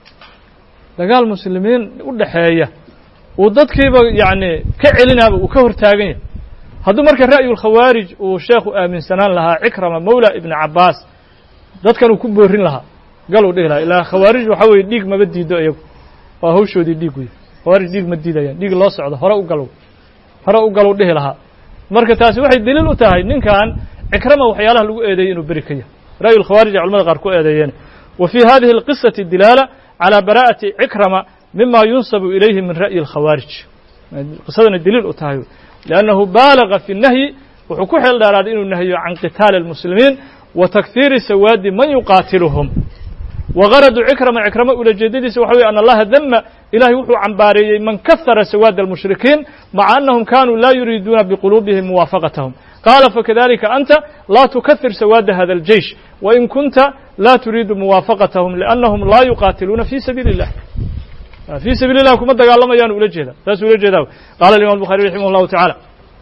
A: dagaal muslimiin u dhaxeeya uu dadkiiba yacni ka celinaaba uu ka hortaagan yahay hadduu marka ra'yu اlkhawaarij uu sheekhu aaminsanaan lahaa cikrama mawla ibni cabaas dadkan uu ku boorin lahaa gal uu dhihi lahaa ilaa khawaarij waxa weeye dhiig maba diido iyagu waa hawshoodii dhiig wey khawaarij dhiig ma diidayaan dhiig loo socdo hore u galow hore u galow dhihi lahaa marka taasi waxay deliil u tahay ninkan cikrama waxyaalaha lagu eedeeyey inuu beri ka yahay ra'yu اlkhawaarij ay culamada qaar ku eedeeyeen wa fii hadihi اlqisaةi dilaala calى bara'ati cikrama mima yunsabu ilayhi min ra'yi اlkhawaarij qisadana deliil u tahay liannahu baalaga fi الnahyi wuxuu ku xeel dheeraaday inuu nahyo can qitaali اlmuslimiin wa takhiiri sawaadi man yuqaatiluhum wagaradu cikrama cikrama ulajeedadiisa waxa weye an allaha dama ilahay wuxuu cambaareeyey man kahara sawaada almushrikiin maca annahum kanuu laa yuriiduuna biquluubihim muwaafaqatahum qaala fakadalika anta laa tukahir sawaada hada اljeish wain kunta laa turiidu muwaafaqatahum liannahum laa yuqaatiluuna fi sabiili اllah fii sabiili اllah kuma dagaalamayaan ula jeeda saasuu ula jeedaa qala imam الbuخarي raximah اllahu taعalى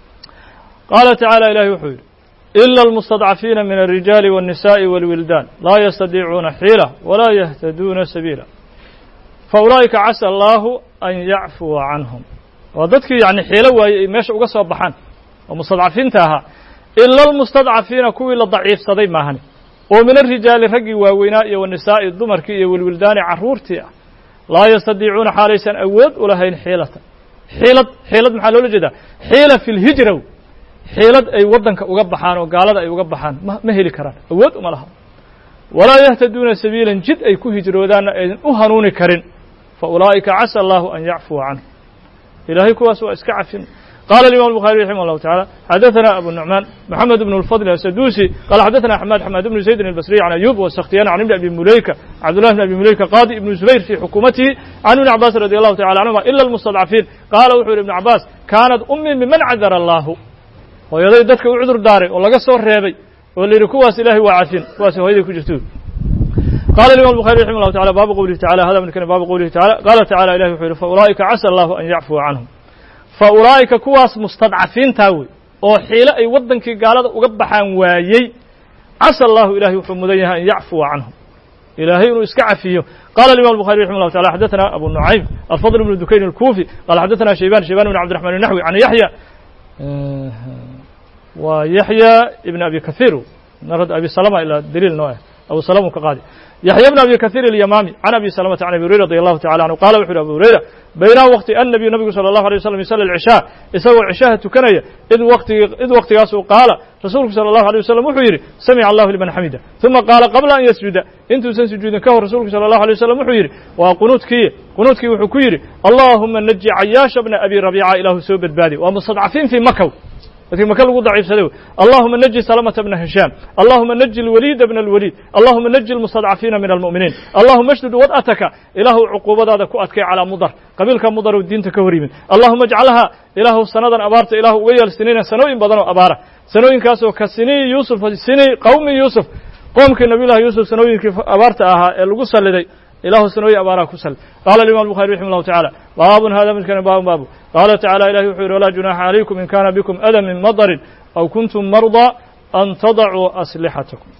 A: qaala tacalى ilahi wuxuu yidhi إلا المستضعفين من الرجال والنساء والولدان لا يستطيعون حيلة ولا يهتدون سبيلا فأولئك عسى الله أن يعفو عنهم وددك يعني حيلة وماشي uga soo baxaan oo mustadcafiinta ahaa إلا المستضعفين kuwii la ضaciif saday maahani oo min الرiجاaل raggii waaweynaa iyo والنisaaءi dumarkii iyo والwildaani caruurtii ah laa yastadiicuuna xaalaysan awood u lahayn xiilatan xiilad xiilad maxaa loola jeedaa xiila fi الhijra xiilad ay waddanka uga baxaan oo gaalada ay uga baxaan ma ma heli karaan awood uma laha walaa yahtaduuna sabiilan jid ay ku hijroodaanna aydan u hanuuni karin fa ulaa'ika casa allahu an yacfuwa canhu ilaahay kuwaas waa iska cafin qala الimam الbuخarي raximah الlahu taعalى xadaثana abu nuعmaan moxamed bn الfadl asadusi qala xadaثana xamaad xamaad bnu zaydin الbasriy can ayub wsakhtiyana can ibni abi muleyka cabdullahi bn abi muleyka qaadi ibnu zubayr fi xukuumatihi can ibni cabaas radi allahu tacala canhuma ila اlmustadcafiin qaala wuxuu yihi ibn cabaas kaanat umii miman cadara allahu hooyaday dadka u cudur daaray oo laga soo reebay oo la yidhi kuwaas ilaahay waa cafin kuwaas hooyaday ku jirto قال الإمام البخاري رحمه الله تعالى باب قوله تعالى هذا من كان باب قوله تعالى قال تعالى إلهي وحده فأولئك عسى الله أن يعفو عنهم فأولئك كواس مستضعفين تاوي oo xiila ay wadankii gaalada uga baxaan waayay عسى الله إلهي وحمديها أن يعفو عنهم إلهي إنه iska cafiyo قال الإمام البخاري رحمه الله تعالى حدثنا أبو النعيم الفضل بن دكين الكوفي قال حدثنا شيبان شيبان بن عبد الرحمن النحوي عن يحيى ويحيى ابن أبي كثير نرد أبي سلمة إلى دليل نوعه أبو سلمة كقاضي يحيى بن أبي كثير اليمامي عن أبي سلمة عن أبي هريرة رضي الله تعالى عنه قال وحده أبو هريرة بين وقت النبي النبي صلى الله عليه وسلم يصلي العشاء يسوي العشاء تكنية إذ وقت إذ وقت ياسو قال رسولك صلى الله عليه وسلم وحيري سمع الله لمن حمده ثم قال قبل أن يسجد أنتم سنسجدون كهو رسولك صلى الله عليه وسلم وحيري وقنوت كي قنوت كي وحكيري اللهم نجي عياش بن أبي ربيعة إله سوء بدبادي ومستضعفين في مكة لكن ما كان ضعيف سلوي اللهم نجي سلمة بن هشام اللهم نجي الوليد بن الوليد اللهم نجي المستضعفين من المؤمنين اللهم اشدد وطأتك إله عقوبة هذا كؤتك على مضر قبيلك مضر والدين تكوريم اللهم اجعلها إله سندا أبارت إله ويل سنين سنوين بدنوا أبارة سنوين كاسو كسني يوسف سني قوم يوسف قوم كالنبي الله يوسف سنوين كيف أبارت أها القصة لدي إله سنوي أبارة كسل قال الإمام البخاري رحمه الله تعالى باب هذا من كان باب باب قال تعالى إلهي وحير ولا جناح عليكم إن كان بكم أذى من مطر أو كنتم مرضى أن تضعوا أسلحتكم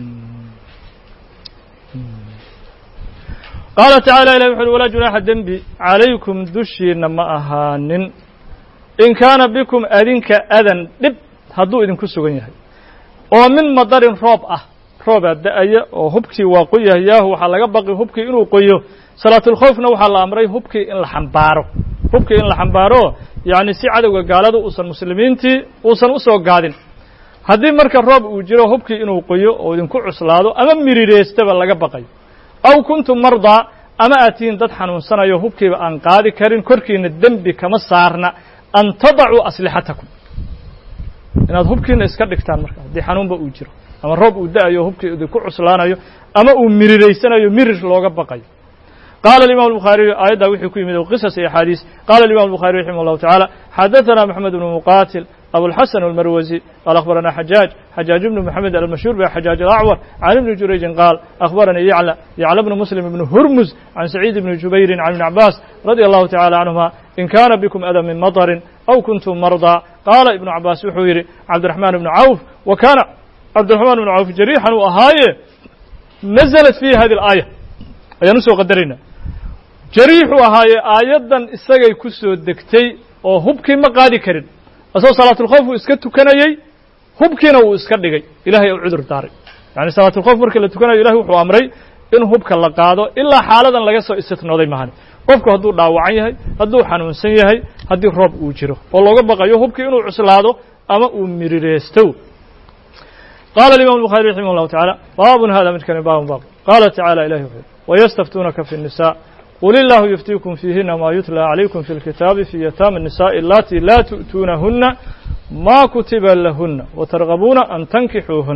A: قال تعالى إلهي وحير ولا جناح الذنب عليكم دشي نما أهان إن كان بكم أذنك أذى لب هدو إذن كسوغن ومن مطر روب أه roob da'aya oo hubkii waa qoyahayaa waxa laga baqay hubkii inuu qoyo salaatul khawfna waxa la amray hubkii in la xambaaro hubkii in la xambaaro yaani si cadawga gaalada uusan muslimiintii uusan u soo gaadin haddii marka roob uu jiro hubkii inuu qoyo oo idinku cuslaado ama mirireestaba laga baqay aw kuntum marda ama aatiin dad xanuunsanayo hubkiiba aan qaadi karin korkiina dambi kama saarna an tad'u aslihatakum inaad hubkiina iska dhigtaan marka haddii xanuunba uu jiro ama roob uu da'ayo hubkii ku cuslaanayo ama uu mirireysanayo mirir looga baqayo قال الإمام البخاري أيضا وحي كيمة وقصص أحاديث قال الإمام البخاري رحمه الله تعالى حدثنا محمد بن مقاتل أبو الحسن المروزي قال أخبرنا حجاج حجاج بن محمد المشهور بحجاج الأعور عن ابن جريج قال أخبرني يعلى يعلى بن مسلم بن هرمز عن سعيد بن جبير عن ابن عباس رضي الله تعالى عنهما إن كان بكم أذى من مطر أو كنتم مرضى قال ابن عباس وحويري عبد الرحمن بن عوف وكان عبد الرحمن بن عوف جريحا وأهاية نزلت فيه هذه الآية أي نسو قدرنا جريح وأهاية آيادا إساقي كسو الدكتي أو هبكي ما قادي كرين أصلا صلاة الخوف وإسكتو كنايي هبكينا وإسكتو إلهي العذر داري يعني صلاة الخوف مركا لتكنا إلهي وحو أمري إن هبكا لقادو إلا حالة لغسو إستثنو دي مهاني qofku hadduu dhaawacan yahay hadduu xanuunsan yahay haddii roob uu jiro oo looga baqayo hubkii inuu cuslaado ama uu mirireesto قال الإمام البخاري رحمه الله تعالى باب هذا من كان باب باب قال تعالى إلهي ويستفتونك في النساء قل الله يفتيكم فيهن ما يتلى عليكم في الكتاب في يتامى النساء اللاتي لا تؤتونهن ما كتب لهن وترغبون أن تنكحوهن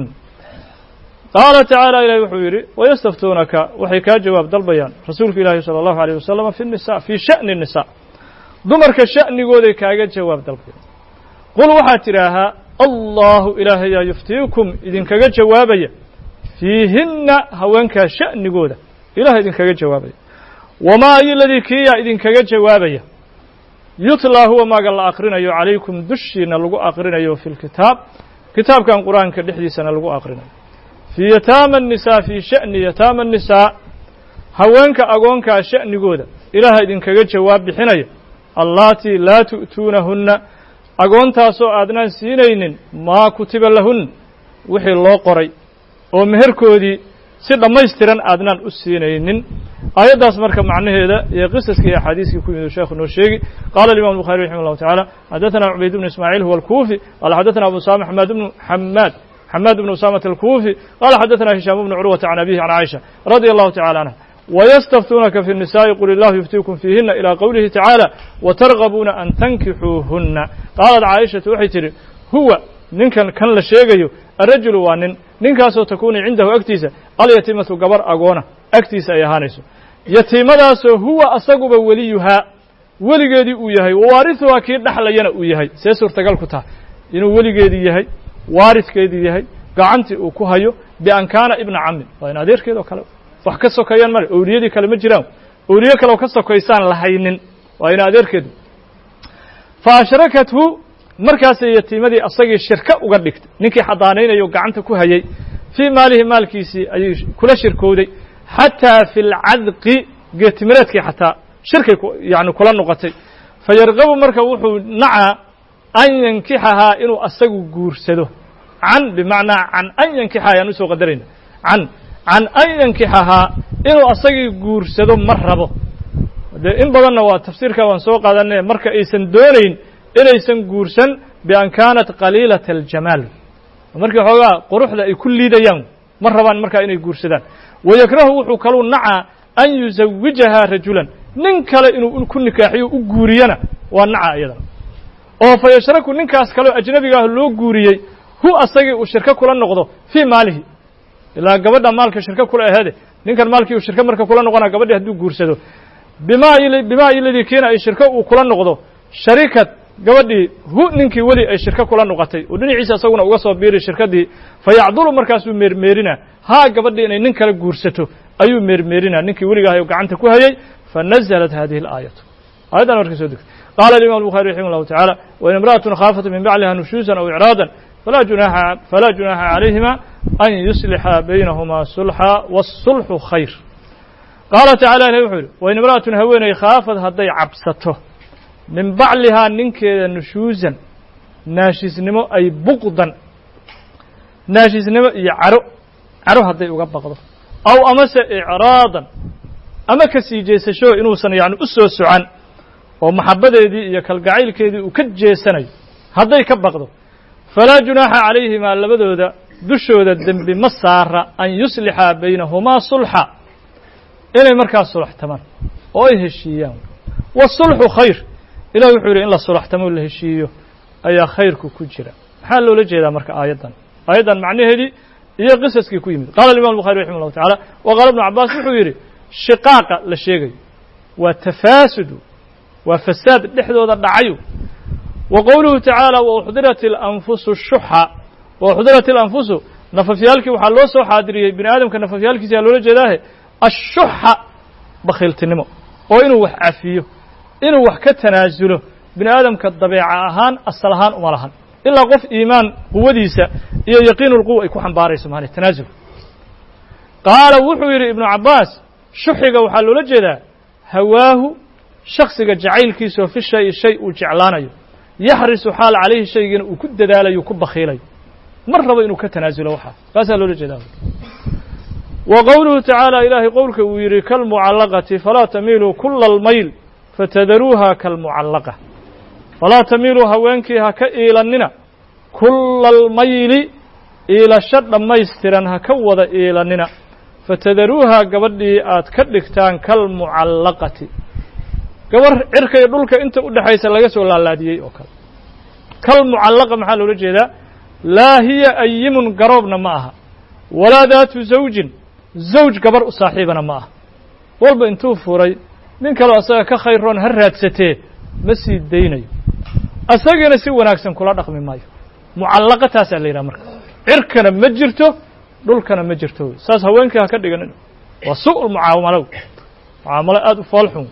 A: قال تعالى إلهي وحيري ويستفتونك وحيكا جواب دل بيان رسولك إلهي صلى الله عليه وسلم في النساء في شأن النساء دمرك شأن قولي كاقا جواب دل بيان قل وحاتراها الله إلهي يفتيكم إذن كاقا جوابيا فيهن هوانك شأن قولا إلهي إذن كاقا جوابيا وما أي الذي كيا إذن كاقا جوابيا يطلع هو ما قال أقرنا عليكم دشينا لقو أقرنا في الكتاب كتاب كان قرآن كالحدي سنة لقو أقرنا في يتامى النساء في شأن يتامى النساء هوانك أقوانك شأن قولا إلهي إذن كاقا جواب بحنايا اللاتي لا تؤتونهن agoontaasoo aadnaan siinaynin maa kutiba lahun wixii loo qoray oo meherkoodii si dhammaystiran aadnaan u siinaynin aayaddaas marka macnaheeda iyo qisaskii iyo axaadiiskii ku yimid sheekhu noo sheegi qaala الإمام البخاري رحمه الله تعالى حدثنا عبيد بن إسماعيل هو الكوفي قال حدثنا أبو أسامة حماد بن حماد حماد بن أسامة الكوفي قال حدثنا هشام بن عروة عن أبيه عن عائشة رضي الله تعالى عنها ويستفتونك في النساء قل الله يفتيكم فيهن إلى قوله تعالى وترغبون أن تنكحوهن قالت عائشة وحيتري هو ننكا كان لشيغيو الرجل وانن ننكا سو تكون عنده أكتيسة اليتيمة قبر أقونا أكتيسة يهانيسو يتيمة سو هو أساقب وليها وليقيدي أويهي ووارثها كي نحل ينا أويهي سيسور تقالكتها إنه وليقيدي يهي وارث كيدي يهي قعنتي أكوهيو بأن كان ابن عمي وإن أدير كيدو كلو wax ka sokeeyaan male awliyadii kale ma jiraan awliye kale oo ka sokaysaan lahaynin waa ina adeerkeedu fa ashrakathu markaasay yatiimadii asagii shirka uga dhigtay ninkii xadaanaynayo gacanta ku hayay fii maalihi maalkiisii ayay kula shirkowday xataa fi lcadqi geetimireedkii xataa shirkay yani kula noqotay fayargabu marka wuxuu nacaa an yankixahaa inuu asagu guursado can bimacnaa can an yankixa ayaan usoo qadarayna can can an yankixahaa inuu asagii guursado ma rabo dee in badanna waa tafsiirka waan soo qaadanay marka aysan doonayn inaysan guursan bian kaanat qaliilata aljamaal markii xoogaa quruxda ay ku liidayaan ma rabaan markaa inay guursadaan wayakrahu wuxuu kaluu nacaa an yuzawijahaa rajulan nin kale inuu ku nikaaxiyo u guuriyana waa naca iyadana oo fa yashraku ninkaas kaleo ajnabiga ah loo guuriyey hu asagii uu shirko kula noqdo fii maalihi ilaa gabadha maalka shirko kula aheede ninkan maalkii uu shirko marka kula noqonaa gabadhii hadduu guursado bimaa bimaa iladii kiina ay shirko uu kula noqdo sharikad gabadhii hu ninkii weli ay shirko kula noqotay oo dhinaciisa isaguna uga soo biiri shirkadii fayacdulu markaasuu meermeerinaa haa gabadhii inay nin kale guursato ayuu meermeerinaa ninkii weliga ahay oo gacanta ku hayay fanazalat hadihi alaayatu aayaddan marka soo degtay qaala alimam الbuخarي raximah الlahu taعalى wain imra'aة khaafat min bacliha nushuuزan aw icraadan falaa junaxa falaa junaxa calayhima an yuslixa baynahumaa sulxa wالsulxu khayr qaala tacala ilahi wuxuu yidhi wain imra'atun haweeney khaafad hadday cabsato min baclihaa ninkeeda nushuuزan naashisnimo ay buqdan naashisnimo iyo caro caro hadday uga baqdo aw amase icraadan ama ka sii jeesasho inuusan yani u soo socan oo maxabbadeedii iyo kalgacaylkeedii uu ka jeesanayo hadday ka baqdo falaa junaaxa calayhimaa labadooda dushooda dembi ma saara an yuslixa baynahumaa sulxa inay markaas sulaxtamaan oo ay heshiiyaan wasulxu khayr ilahi wuxuu yidhi in la sulaxtamo la heshiiyo ayaa khayrku ku jira maxaa loola jeedaa marka aayaddan aayaddan macnaheedii iyo qisaskii ku yimid qala imam الbuخarي raximah الlahu taعala wa qaala ibnu cabaas wuxuu yidhi shiqaaqa la sheegayo waa tafaasudu waa fasaad dhexdooda dhacayo wa qowluhu taعaalى wauxdirat اlanfusu shuxa wauxdirat اlanfusu nafafyaalkii waxaa loo soo xaadiriyey bini aadamka nafafyaalkiisa ayaa loola jeedaahe ashuxa bakhiiltinimo oo inuu wax cafiyo inuu wax ka tanaasulo bini aadamka dabeeca ahaan asal ahaan uma lahan ilaa qof iimaan quwadiisa iyo yaqiinu lquwa ay ku xambaarayso maana tanaasul qaala wuxuu yidhi ibnu cabaas shuxiga waxaa loola jeedaa hawaahu shaksiga jacaylkiisaoo fi shay shay uu jeclaanayo yaxrisu xaal calayhi shaygiina uu ku dadaalayo ku bakhiilayo mar rabo inuu ka tanaasulo waxaa kaasaa loola jeedaa wa qowluhu tacaala ilaahay qowlka uu yidhi kalmucallaqati falaa tamiiluu kula almayl fatadaruuha kalmucallaqa falaa tamiiluu haweenkii ha ka iilannina kula almayli iilasho dhammaystiran ha ka wada iilannina fatadaruuha gabadhii aad ka dhigtaan kalmucallaqati gabarh cirka iyo dhulka inta u dhexaysa laga soo laalaadiyey oo kale kalmucallaqa maxaa loola jeedaa laa hiya ayimun garoobna ma aha walaa daatu zawjin zawj gabar u saaxiibana ma aha walba intuu furay nin kaleo asaga ka khayroon ha raadsatee ma sii daynayo asagiina si wanaagsan kula dhaqmi maayo mucallaqa taasaa la yidhaha marka cirkana ma jirto dhulkana ma jirto wey saas haweenkii ha ka dhiganin waa su'ul mucaamalo mucaamalo aada u foolxun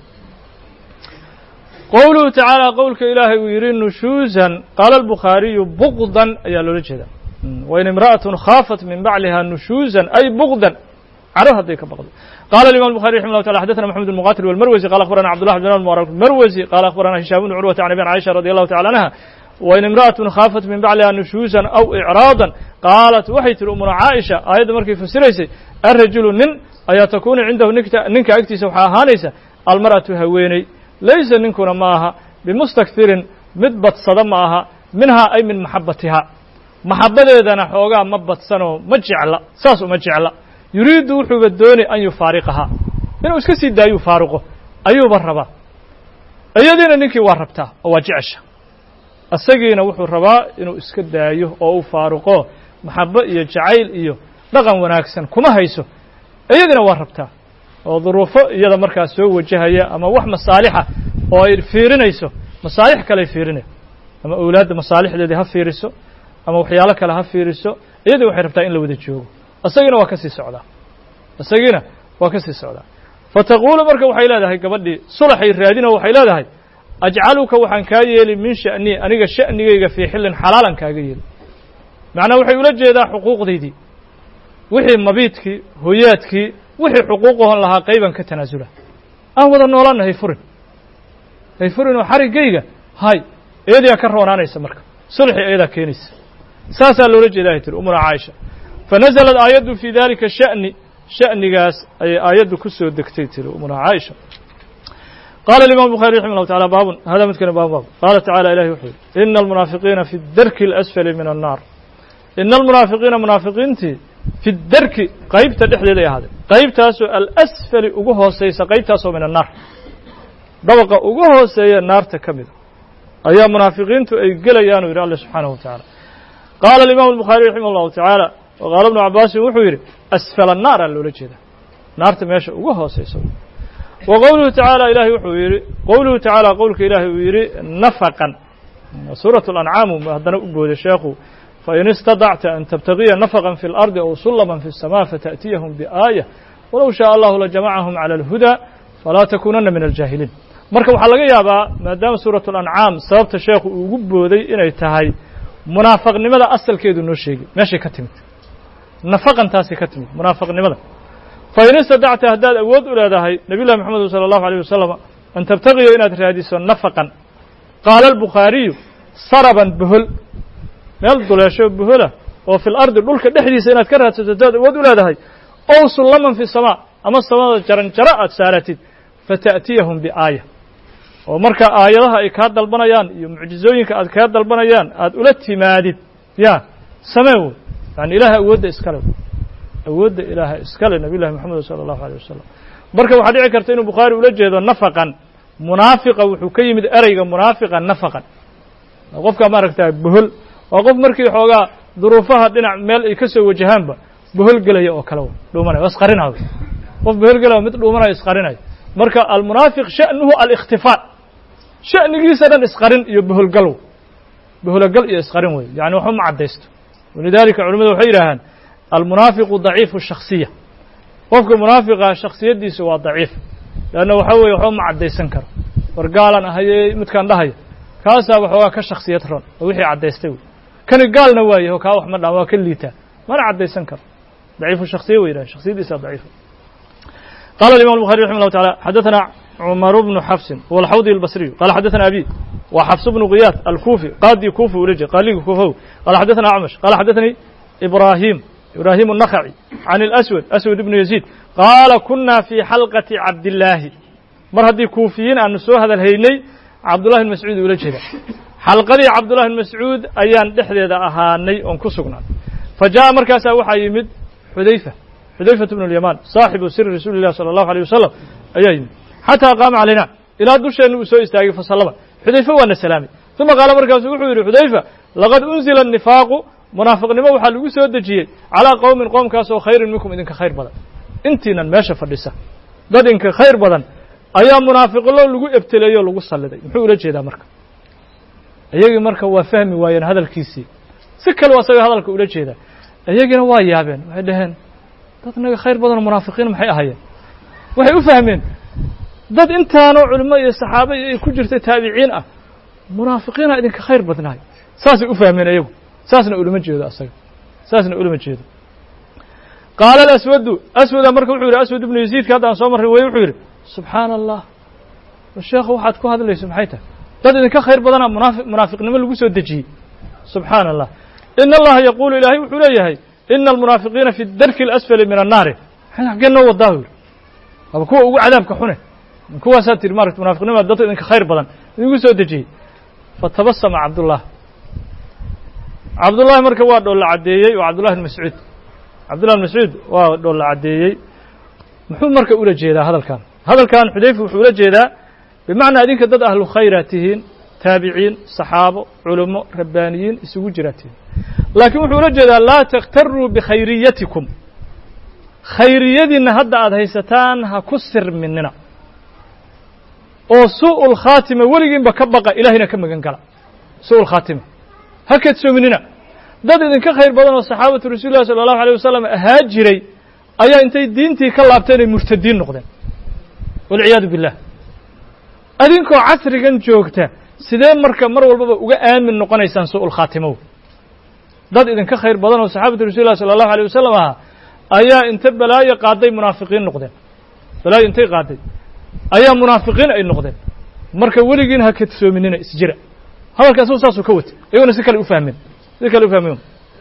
A: qowluhu tacaala qowlka ilaahay uu yidhi nushuuزan qaala albukhaariyu buqdan ayaa loola jeedaa wain imra'atun khaafat min bacliha nushuuزan ay buqdan caro hadday ka baqdo qala الimam الbuخarي رحimه الله taعالى xadaثna محمد بن مqاتل والmrwزي qala أخبرna cبدالله بن مبارك المrwزي qala أخبرna هiشام بن cروة عن أبي عائشة رضي الله تعالى عنها wain imra'atun khaafat min bacliha nushuuزan aw icraadan qaalat waxay tihi umuna caaisha aayadda markay fasiraysay arajulu nin ayaa takuunu cindahu ninka agtiisa waxaa ahaanaysa almar'atu haweeney laysa ninkuna ma aha bimustakhirin mid badsada ma aha minhaa ay min maxabatiha maxabbadeedana xoogaa ma badsanoo ma jecla saas uma jecla yuriidu wuxuuba dooni an yufaariqahaa inuu iska sii daayuu faaruqo ayuuba rabaa iyadiina ninkii waa rabtaa oo waa jecesha isagiina wuxuu rabaa inuu iska daayo oo uu faaruqo maxabbo iyo jacayl iyo dhaqan wanaagsan kuma hayso iyadiina waa rabtaa oo duruufo iyada markaas soo wajahaya ama wax masaalixa oo ay fiirinayso masaalix kaley fiirinay ama awlaadda masaalixdeedii ha fiiriso ama waxyaalo kale ha fiiriso iyadii waxay rabtaa in la wada joogo isagiina waa ka sii socdaa isagiina وكسي سعدا فتقول مركب وحي لهذا قبدي صلح الرادين وحي لهذا أجعلك وحن كايل من شأني أنا شأني في حل حلالا كايل معناه وحي يلجي ذا حقوق دي دي وحي مبيتك هوياتك وحي حقوقها لها قيبا كتنازله أهو ذا النوران هي فرن هي فرن وحرق جيجا هاي إيدي أكرهون أنا يسمرك صلحي إيدا كينيس ساسا لو رجي ذاهي تر أمنا عائشة فنزلت آيات في ذلك الشأن شأن قاس أي آيات كسو الدكتيتر أمنا عائشة قال الإمام البخاري رحمه الله تعالى باب هذا متكن باب باب قال تعالى إلهي وحيد إن المنافقين في الدرك الأسفل من النار إن المنافقين منافقين في الدرك قيب تدحلي لي هذا قيب تاسو الأسفل أقوه سيسا قيب تاسو من النار دبق أقوه سيسا النار تكمل أيام منافقين تأجل يانو إلى الله سبحانه وتعالى قال الإمام البخاري رحمه الله تعالى وقال ابن عباس وحوير أسفل النار اللي كذا نار تماشى أقوه سيسا وقوله تعالى إلهي وحوير قوله تعالى قولك إلهي ويري نفقا سورة الأنعام هذا أقول الشيخ فإن استطعت أن تبتغي نفقا في الأرض أو سلما في السماء فتأتيهم بآية ولو شاء الله لجمعهم على الهدى فلا تكونن من الجاهلين marka waxa laga yaabaa maadaama suuratul an'aam sababta sheekhu ugu booday inay tahay munaafiqnimada asalkeedu noo sheegay meeshay ka timid nafaqantaasi ka timid munaafiqnimada fa in istadacta hadaad awood u leedahay nabiyullaahi maxamed sallallahu alayhi wasallam an tabtaqiyo inaad raadiso nafaqan qaala al-bukhari saraban buhul meel duleesho buhula oo fil ardi dhulka dhexdiisa inaad ka raadsato hadaad awood u leedahay oo sulaman fi samaa ama samada jaran jara aad saaratid fata'tiyahum biaaya oo marka aayadaha ay ka dalbanayaan iyo mucjizooyinka aad ka dalbanayaan aad ula timaadid ya sameeyo yani ilaahay awoodda iskale awoodda ilaahay iskale nabiyullaahi maxamed sallallahu alayhi wasallam marka waxa dhici karta inuu bukhaari ula jeedo nafaqan munaafiqa wuxuu ka yimid erayga munaafiqa nafaqan qofka ma aragtaa buhul waa qof markii xoogaa duruufaha dhinac meel ay ka soo wajahaanba buhul galaya oo kale dhuumanaya isqarinayo qof buhul galaya mid dhuumanaya isqarinayo marka almunaafiq sha'nuhu al-ikhtifaa sha'nigiisa dhan isqarin iyo buhulgal buhulgal iyo isqarin way yani waxa ma cadeysto walidaalika culimadu waxay yiraahdaan almunaafiqu daciifu shakhsiyya qofka munaafiqa shakhsiyadiisu waa daciif laana waxa weeye waxa ma cadeysan karo wargaalan ahayay midkan dhahay kaasa waxa ka shakhsiyad ron wixii cadeystay kan gaalna waayo ka wax ma dhaan waa ka liita ma cadeysan karo daciifu shakhsiyya weeyaan shakhsiyadiisa daciif قال الإمام البخاري رحمه الله تعالى حدثنا عمر بن حفص هو الحوضي البصري قال حدثنا أبي وحفص بن غياث الكوفي قاضي كوفي ورجع قال لي كوفي قال حدثنا عمش قال حدثني إبراهيم إبراهيم النخعي عن الأسود أسود بن يزيد قال كنا في حلقة عبد الله مر هذه كوفيين أن نسوا هذا الهيني عبد الله المسعود ورجع حلقة عبد الله المسعود أيان دحدة أهاني أنكسقنا فجاء مركز وحي يمد حذيفة حذيفة بن اليمان صاحب سر رسول الله صلى الله عليه وسلم أيين حتى قام علينا إلى دوش أنه سوء استاغي فصلى حذيفة وانا سلامي ثم قال مركز وحوير حذيفة لقد أنزل النفاق منافق نما وحال وسوء الدجية على قوم قوم كاسو خير منكم إذنك خير بدن انتنا ماشا فردسة داد إنك خير بدن أيام منافق الله لقو ابتليه لقو صلى دي محو رجي دا مركز أيجي مركز وفهمي وين هذا الكيسي سكال واسوي هذا الكو رجي دا أيجي نواي يابين وحدهن dadna khayr badan munaafiqiin maxay ahaayeen waxay u fahmeen dad intaano culimo iyo saxaabo ay ku jirtay taabiciin ah munaafiqiina idinka khayr badnaay saasay u fahmeen ayagu saasna ulama jeedo asaga saasna ulama jeedo qaala al-aswad aswad marka wuxuu yiri aswad ibn yaziid ka hadaan soo maray way wuxuu yiri subhanallah sheekhu waxaad ku hadlayso maxay tahay dad idinka khayr badana munaafiq munaafiqnimo lagu soo dajiyay subhanallah inna allaha yaqulu ilahi wuxuu leeyahay إن المنافقين في الدرك الأسفل من النار حين حقنا وضاهر هذا كوا أقول عذاب كحنة كوا ساتر مارك منافقين ما ضد إنك خير بدن يقول سودجي فتبسم عبد الله عبد الله مرك واد ولا عديي وعبد الله المسعود عبد الله المسعود واد ولا عديي محو مرك أولى جيدا هذا الكلام هذا الكلام حذيفة وحول جيدا بمعنى أنك ضد أهل خيراتهن تابعين صحابة علماء ربانيين يسووا جراتين لكن وحول جدا لا تغتروا بخيريتكم خيريتنا هدا أد هيستان هكسر مننا أو سوء الخاتمة ولقين بكبقى إلهنا كم جنكلا سوء الخاتمة هكذا سوء مننا ضد إذن كخير بدن الصحابة رسول الله صلى الله عليه وسلم هاجري ayaa intay diintii ka laabteen ay murtadiin noqdeen walciyaadu billah adinkoo casrigan joogta sidee marka mar walbaba uga aamin noqonaysaan su'ul khaatimow dad idinka khayr badan oo saxaabatu rasuulillahi sala allahu alayh wasalam ahaa ayaa inta balaayo qaaday munaafiqiin noqdeen balaayo intay qaaday ayaa munaafiqiin ay noqdeen marka weligiin ha kadsoominina isjira hadalkaasuu saasuu ka watay iyaguna si kale u fahmeen si kale u fahmeen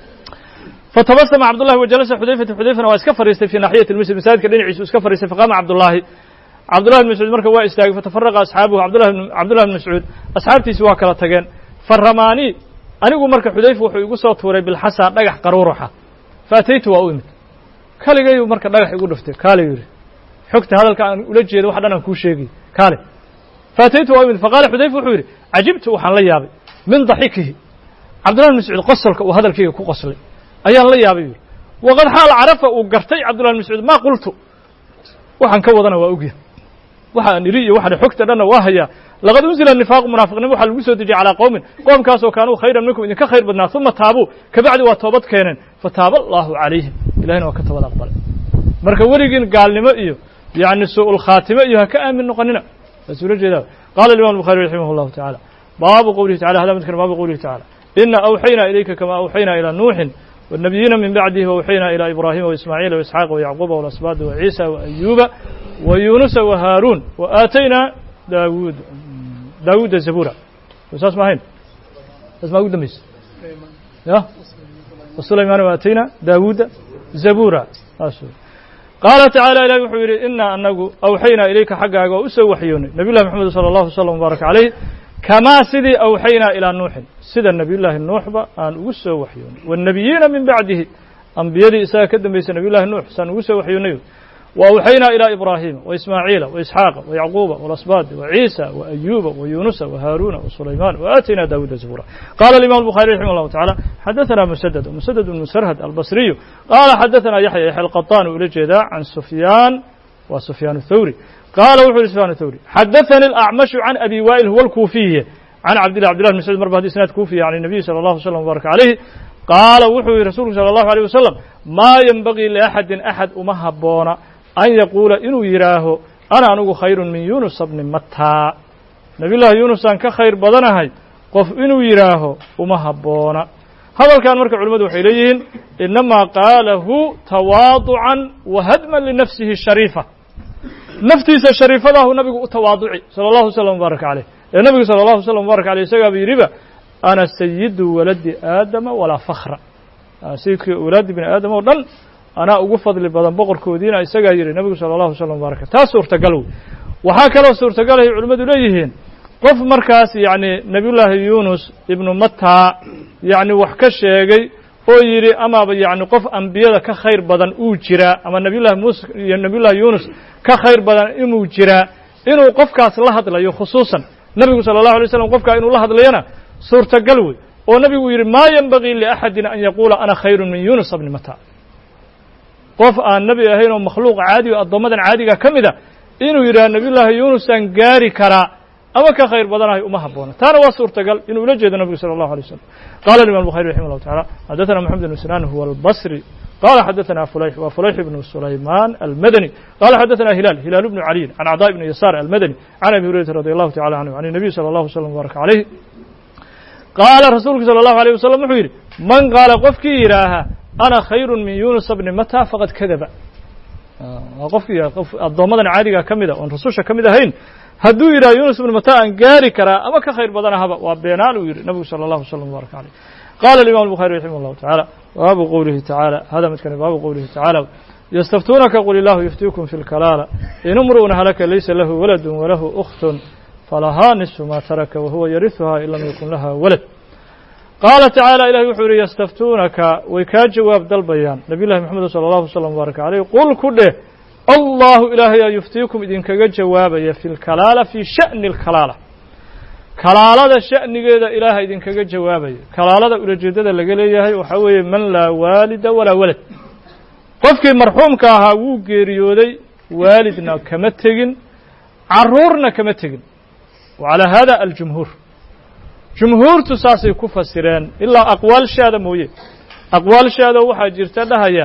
A: fatabasama cabdullahi wajalasa xudayfata xudayfana waa iska fariistay fii naaxiyati lmasjid masaajidka dhinaciisu iska fariistay faqaama cabdullaahi cabdullahi bn mascuud marka waa istaagay fatafaraqa asxaabuhu cabdullahi cabdullahi bn mascuud asxaabtiisi waa kala tageen faramaanii anigu marka xudayfa wuxuu igu soo tuuray bilxasa dhagax qaruuruxa faataytu waa u imid kaligayuu marka dhagax igu dhuftay kaale yidhi xogta hadalka aan ula jeedo wax dhan aan kuu sheegay kaale faataytu waa u imid faqaala xudayfa wuxuu yidhi cajibtu waxaan la yaabay min daxikihi cabdullahi bn mascuud qosolka uu hadalkayga ku qoslay ayaan la yaabay yidhi waqad xaal carafa uu gartay cabdullahi bn mascuud maa qultu waxaan ka wadana waa ogyahay waxa aan idhi iyo waxaan xogta dhanna waa hayaa laqad unzila nifaaqu munaafiqnimo waxaa lagu soo dejiyey calaa qowmin qoomkaasoo kaanuu khayran minkum idinka khayr badnaa uma taabuu kabacdi waa toobad keeneen fataaba allahu calayhim ilahina waa ka toobad aqbalay marka weligiin gaalnimo iyo yacni su'ul khaatime iyo ha ka aamin noqonina waas ula jeedaa qaala imam bukhari raximah allahu tacaala baabu qowlihi tacala hada midkan baabu qowlihi tacala ina awxaynaa ilayka kama awxaynaa ilaa nuuxin والنبيين من بعده وأوحينا إلى إبراهيم وإسماعيل وإسحاق ويعقوب والأسباط وعيسى وأيوب ويونس وهارون وآتينا داود داود زبورا وساس ما هين اسمه داود دميس يا وسليمان وآتينا داود زبورا قال تعالى إلى وحير إنا أنه أوحينا إليك حقا وأسوى وحيوني نبي الله محمد صلى الله عليه وسلم وبارك عليه كما سيدي أوحينا إلى نوح سيد النبي الله النوح أن أسوى وحيوني والنبيين من بعده أنبياء إساء كدم بيس نبي الله النوح سن أسوى وحيوني وأوحينا إلى إبراهيم وإسماعيل وإسحاق ويعقوب والأسباط وعيسى وأيوب ويونس وهارون وسليمان وآتينا داود زبورا قال الإمام البخاري رحمه الله تعالى حدثنا مسدد ومسدد بن مسرهد البصري قال حدثنا يحيى يحيى القطان ولجدا عن سفيان وسفيان الثوري قال وحول سفيان الثوري حدثني الأعمش عن أبي وائل هو الكوفي عن عبد الله عبد الله بن مسعود مرة هذه سنة كوفي عن النبي صلى الله عليه وسلم وبارك عليه قال وحول رسول صلى الله عليه وسلم ما ينبغي لأحد أحد أمهبون أن يقول إنه يراه أنا أنه خير من يونس بن متى نبي الله يونس أن كخير بدنها قف إنه يراه أمهبون هذا كان مركب علماء وحيليين إنما قاله تواضعا وهدما لنفسه الشريفة نفتيس الشريفة له النبي تواضعي صلى الله عليه وسلم وبارك عليه النبي صلى الله عليه وسلم وبارك عليه سيقى بربا أنا سيد ولد آدم ولا فخر سيد ولد بن آدم ودن أنا أقفض لبضن بقر كودين سيقى يري النبي صلى الله عليه وسلم وبارك تا سورة قلو وحاك له سورة قلو علماء ليهين قف مركز يعني نبي الله يونس ابن متى يعني وحكش يجي oo yiri ama yaani qof anbiyada ka khayr badan uu jira ama nabi ilaahi muuse iyo nabi ilaahi yunus ka khayr badan inuu jira inuu qofkaas la hadlayo khusuusan nabigu sallallahu alayhi wasallam qofka inuu la hadlayana suurtagal way oo nabigu yiri ma yanbaghi li ahadin an yaqula ana khayrun min yunus ibn mata qof aan nabi ahayn oo makhluuq caadi oo adoomadan caadiga kamida inuu yiraahdo nabi ilaahi yunus aan gaari kara أما كخير بدناه أمها بونا تانا واسورة قال إنه لجد النبي صلى الله عليه وسلم قال الإمام البخاري رحمه الله تعالى حدثنا محمد بن سنان هو البصري قال حدثنا فليح وفليح بن سليمان المدني قال حدثنا هلال هلال بن علي عن عطاء بن يسار المدني عن أبي هريرة رضي الله تعالى عنه عن النبي صلى الله عليه وسلم وبارك عليه قال رسولك صلى الله عليه وسلم محيري من قال قفك إراها أنا خير من يونس بن متى فقد كذب قفك الضمضان عادي كمدة وأن رسولك كمدة هين هدو إلى يونس بن متى أن قاري كرا أما كخير بدنا هبا وبينال النبي صلى الله عليه وسلم وبارك عليه قال الإمام البخاري رحمه الله تعالى باب قوله تعالى هذا متكلم باب قوله تعالى يستفتونك قل الله يفتيكم في الكلالة إن امرؤ هلك ليس له ولد وله أخت فلها نصف ما ترك وهو يرثها إن لم يكن لها ولد قال تعالى إلهي وحوري يستفتونك ويكاد جواب دل بيان نبي الله محمد صلى الله عليه وسلم وبارك عليه قل كله الله إلهي يفتيكم إذن كجد جوابا في الكلالة في شأن الكلالة كلالة شأن جد إلهي إذن كجد جوابا كلالة إلى جدد لقليه وحوي من لا والد ولا ولد قفك مرحوم كاها وقيريودي والدنا كمتجن عرورنا كمتجن وعلى هذا الجمهور جمهور تساسي كفسران إلا أقوال شهادة موية أقوال شهادة وحاجرت لها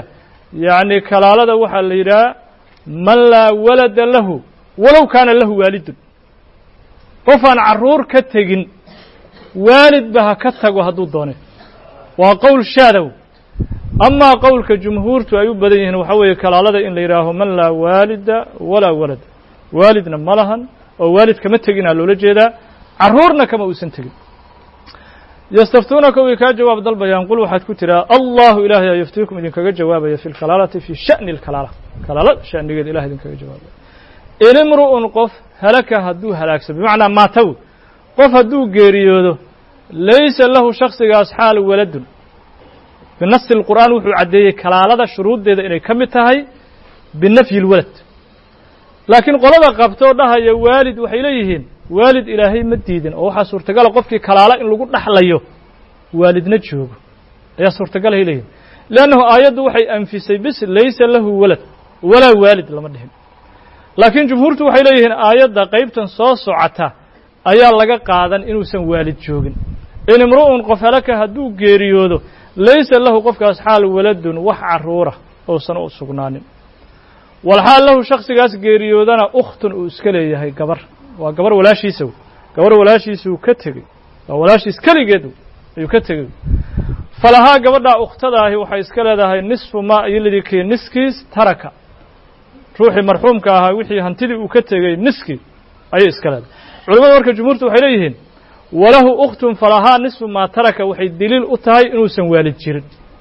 A: يعني كلالة وحا ليرا من لا ولد له ولو كان له والد قفان عرور كتغين والد بها كتغو هدو دونه وقول شادو أما قول كجمهور تأيوب بديهن وحوي كلالة إن ليراه من لا والد ولا ولد والدنا ملهن أو والد كما تغين على لجيدا عرورنا كما وسنتغين يستفتونك ويكا جواب ضل بيان قل واحد كترا الله إله يفتيكم إذن كجا جواب في الكلالة في شأن الكلالة كلالة شأن نجد إله إذن كجا جواب إن امرؤ قف هلك هدو هلاك بمعنى ما تو قف هدو غيريودو ليس له شخص أصحال ولد بالنص القرآن وحو عديه كلالة شروط دي إنه كمتهي بالنفي الولد لكن قلنا قبطو لها يا والد وحيليهن والد إلهي مديدن أو waxaa suurtagal qofkii kalaala in lagu dhaxlayo waalidna joogo ayaa suurtagal helayeen laana aayadu waxay anfisay bis laysa lahu walad wala waalid lama dhihin laakiin jumhuurtu waxay leeyihiin aayada qaybtan soo socota ayaa laga qaadan inuusan waalid joogin in imruun qof halaka haduu geeriyoodo laysa lahu qofkaas xaal waladun wax caruura oo san u sugnaanin wal xaal lahu shakhsigaas geeriyoodana ukhtun uu iska leeyahay gabar waa gabar walaashiisa gabar walaashiisa uu ka tagay waa walaashiis kaligeed ayuu ka tagay falaha gabadha ukhtada waxay iska leedahay nisfu ma yilidi kee niskiis taraka ruuxi marxuumka ahaa wixii hantidii uu ka tagay niski ayay iska leedahay culimada marka jumhuurtu waxay leeyihiin walahu ukhtun falaha nisfu ma taraka waxay daliil u tahay inuusan waalid jirin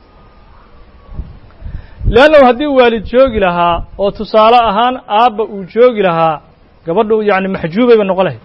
A: laana haddii waalid joogi lahaa oo tusaale ahaan aabba uu joogi lahaa gabadhu yani maxjuubay noqolahay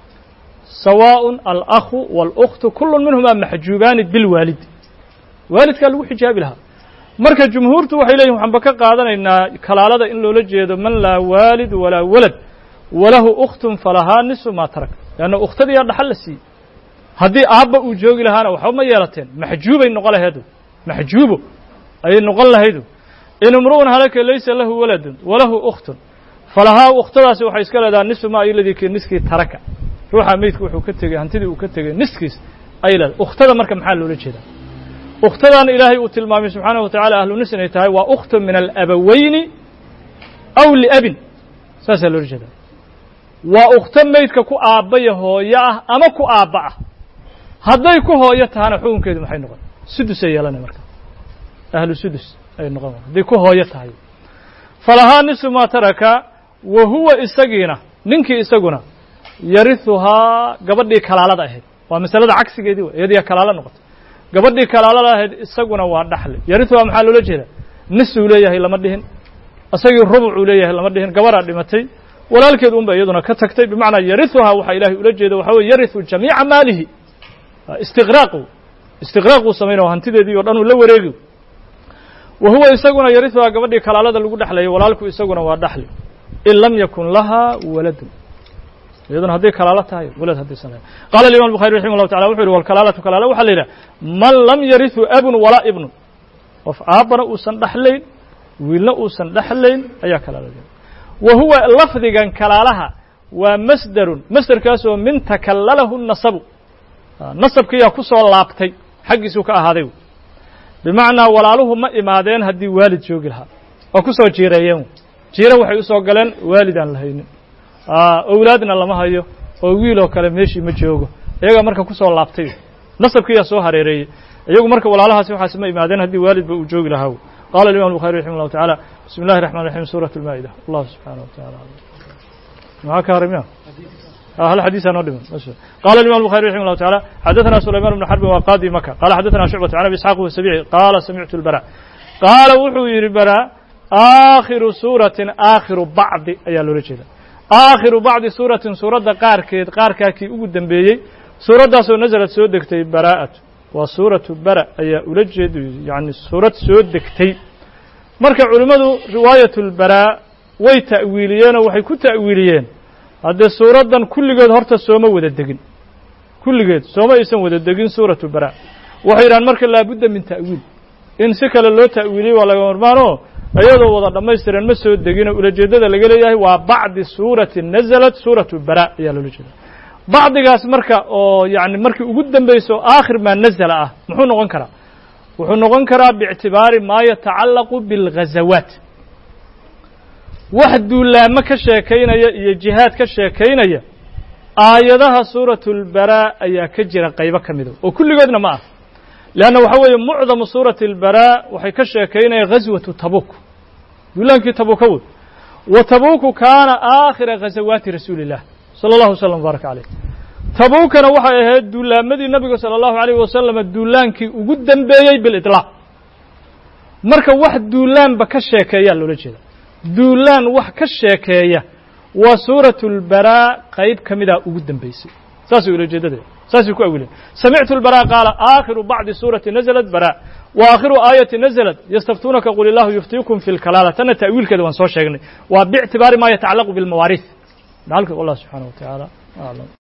A: sawaa'un al-akhu wal-ukhtu kullu minhuma maxjuuban bil walid waalidka lagu xijaabi lahaa marka jumhuurtu waxay leeyihiin waxaan ba ka qaadanaynaa kalaalada in loola jeedo man la walid wala walad walahu ukhtun falaha nisfu ma tarak laana ukhtadii dhaxal la si haddii aabba uu joogi lahaana waxa ma yeelateen maxjuubay noqolaheedu maxjuubo ay noqon lahayd in umruun halaka laysa lahu waladun walahu ukhtun falaha ukhtadaasi waxay iska leedahay nisfu ma ayladii kee niskii taraka ruuxa meydku wuxuu ka tagay hantidii uu ka tagay niskiis ay leedahay ukhtada marka maxaa loola jeedaa ukhtadan ilaahay uu tilmaamay subxaanahu wa ta'ala ahlu nis inay tahay waa ukhtu min al-abawayni aw liabin saasa loola jeedaa waa ukhta meydka ku aabaya hooyo ah ama ku aabba ah hadday ku hooyo tahana xukunkeedu maxay noqon sudus ay yeelanay marka ahlu sudus ay noqon hadday ku hooyo tahay falaha nisfu ma taraka wa huwa isagina ninkii isaguna yarithuhaa gabadhii kalaalada ahayd waa masalada cagsigeedii way iyadii kalaala noqotay gabadhii kalaalada ahayd isaguna waa dhaxli yarithuhaa maxaa loola jeedaa nisfu leeyahay lama dhihin asagii rubuc leeyahay lama dhihin gabaraa dhimatay walaalkeed unba iyaduna ka tagtay bimacnaa yarithuhaa waxa ilaahay ula jeeda waxa weeye yarithu jamiica maalihi istiqraaqu istiqraaqu sameeyay hantideedii oo dhan uu la wareegay وهو يسقون يرثها قبل كلالة اللي قد حلي ولالكو يسقون وادحلي إن لم يكن لها ولد إذن هذه كلالتها ولد هذه سنة قال الإمام البخاري رحمه الله تعالى وحده والكلالة كلالة وحلينا من لم يرث أب ولا ابن وفأبرأ سندحلين ولا سندحلين أي كلالة وهو اللفظ كان كلالها ومصدر مصدر كاسو من تكلله النصب نصب كي يقص اللابتي حق سوك هذا بمعنى walaaluhu ma imaadeen hadii waalid joogi lahaa oo ku soo jiirayeen jiira waxay u soo galeen waalidan lahaynin ah awlaadna lama hayo oo wiil oo kale meeshii ma joogo iyaga marka ku soo laabtay nasabkiisa soo hareereeyay iyagu marka walaalahaasi waxa ma imaadeen hadii waalidba uu joogi lahaa qala al-imam al-bukhari rahimahullah ta'ala bismillahir rahmanir rahim surah al-ma'idah allah subhanahu wa ta'ala ma kaarimiya هل حديث نودم قال الإمام البخاري رحمه الله تعالى حدثنا سليمان بن حرب وقاضي مكة قال حدثنا شعبة عن أبي إسحاق والسبيعي قال سمعت البراء قال وحوي البراء آخر سورة آخر بعض أيال رجلا آخر بعض سورة سورة قاركيد قاركاكي أقدم بيجي سورة سو نزلت سودكتي براءة وسورة براء أي أولجد يعني سورة سودكتي مركع علماء رواية البراء ويتأويليين وحيكون تأويليين هذا سورة دان كل جد هرت سوما وددقين كل جد سوما يسمى وددقين سورة البراء وحيران مركز لابد من تأويل إن سكال الله تأويلي ولا مرمانو أيضا وضع لما يسترن مسوا الدقين ولا جدد اللي قال إياه وبعد سورة نزلت سورة البراء يا لولجد بعد جاس مركز أو يعني مركز وجدا بيسو آخر ما نزل آه محون وانكرا wuxuu noqon karaa biictibaari maa yatacallaqu biاlghazawaat wax duulaamo ka sheekaynaya iyo jihaad ka sheekaynaya aayadaha suuratu اlbaraa ayaa ka jira qaybo ka mida oo kulligoodna ma ah leanna waxa weeye mucdamu suurati اlbaraa waxay ka sheekaynaya ghaswatu tabuk duulaankii tabuka wey wa tabuku kaana aakhira ghazawaati rasuuli illah sala allahu wasalam wbaaraka caleyh tabukana waxay ahayd duulaamadii nabiga salى allahu alayh wasalam duulaankii ugu dembeeyey biliطlaaq marka wax duulaanba ka sheekeeyaa loola jeeda duulaan wax ka sheekeeya waa suuratu اlbaraa qayb ka midaa ugu dembeysay saasay ula jeedadeeda saasay ku awileen samictu اlbaraa qaala aakhiru bacdi suurati naزlat baraa wa aakhiru aayati naزlat yastaftuunaka qul illahu yuftiikum fi اlkalaala tanna ta'wiilkeeda waan soo sheegnay waa biictibaari ma yatacallaqu biاlmawaariث wallah subxaanaه wa taعaalى aclam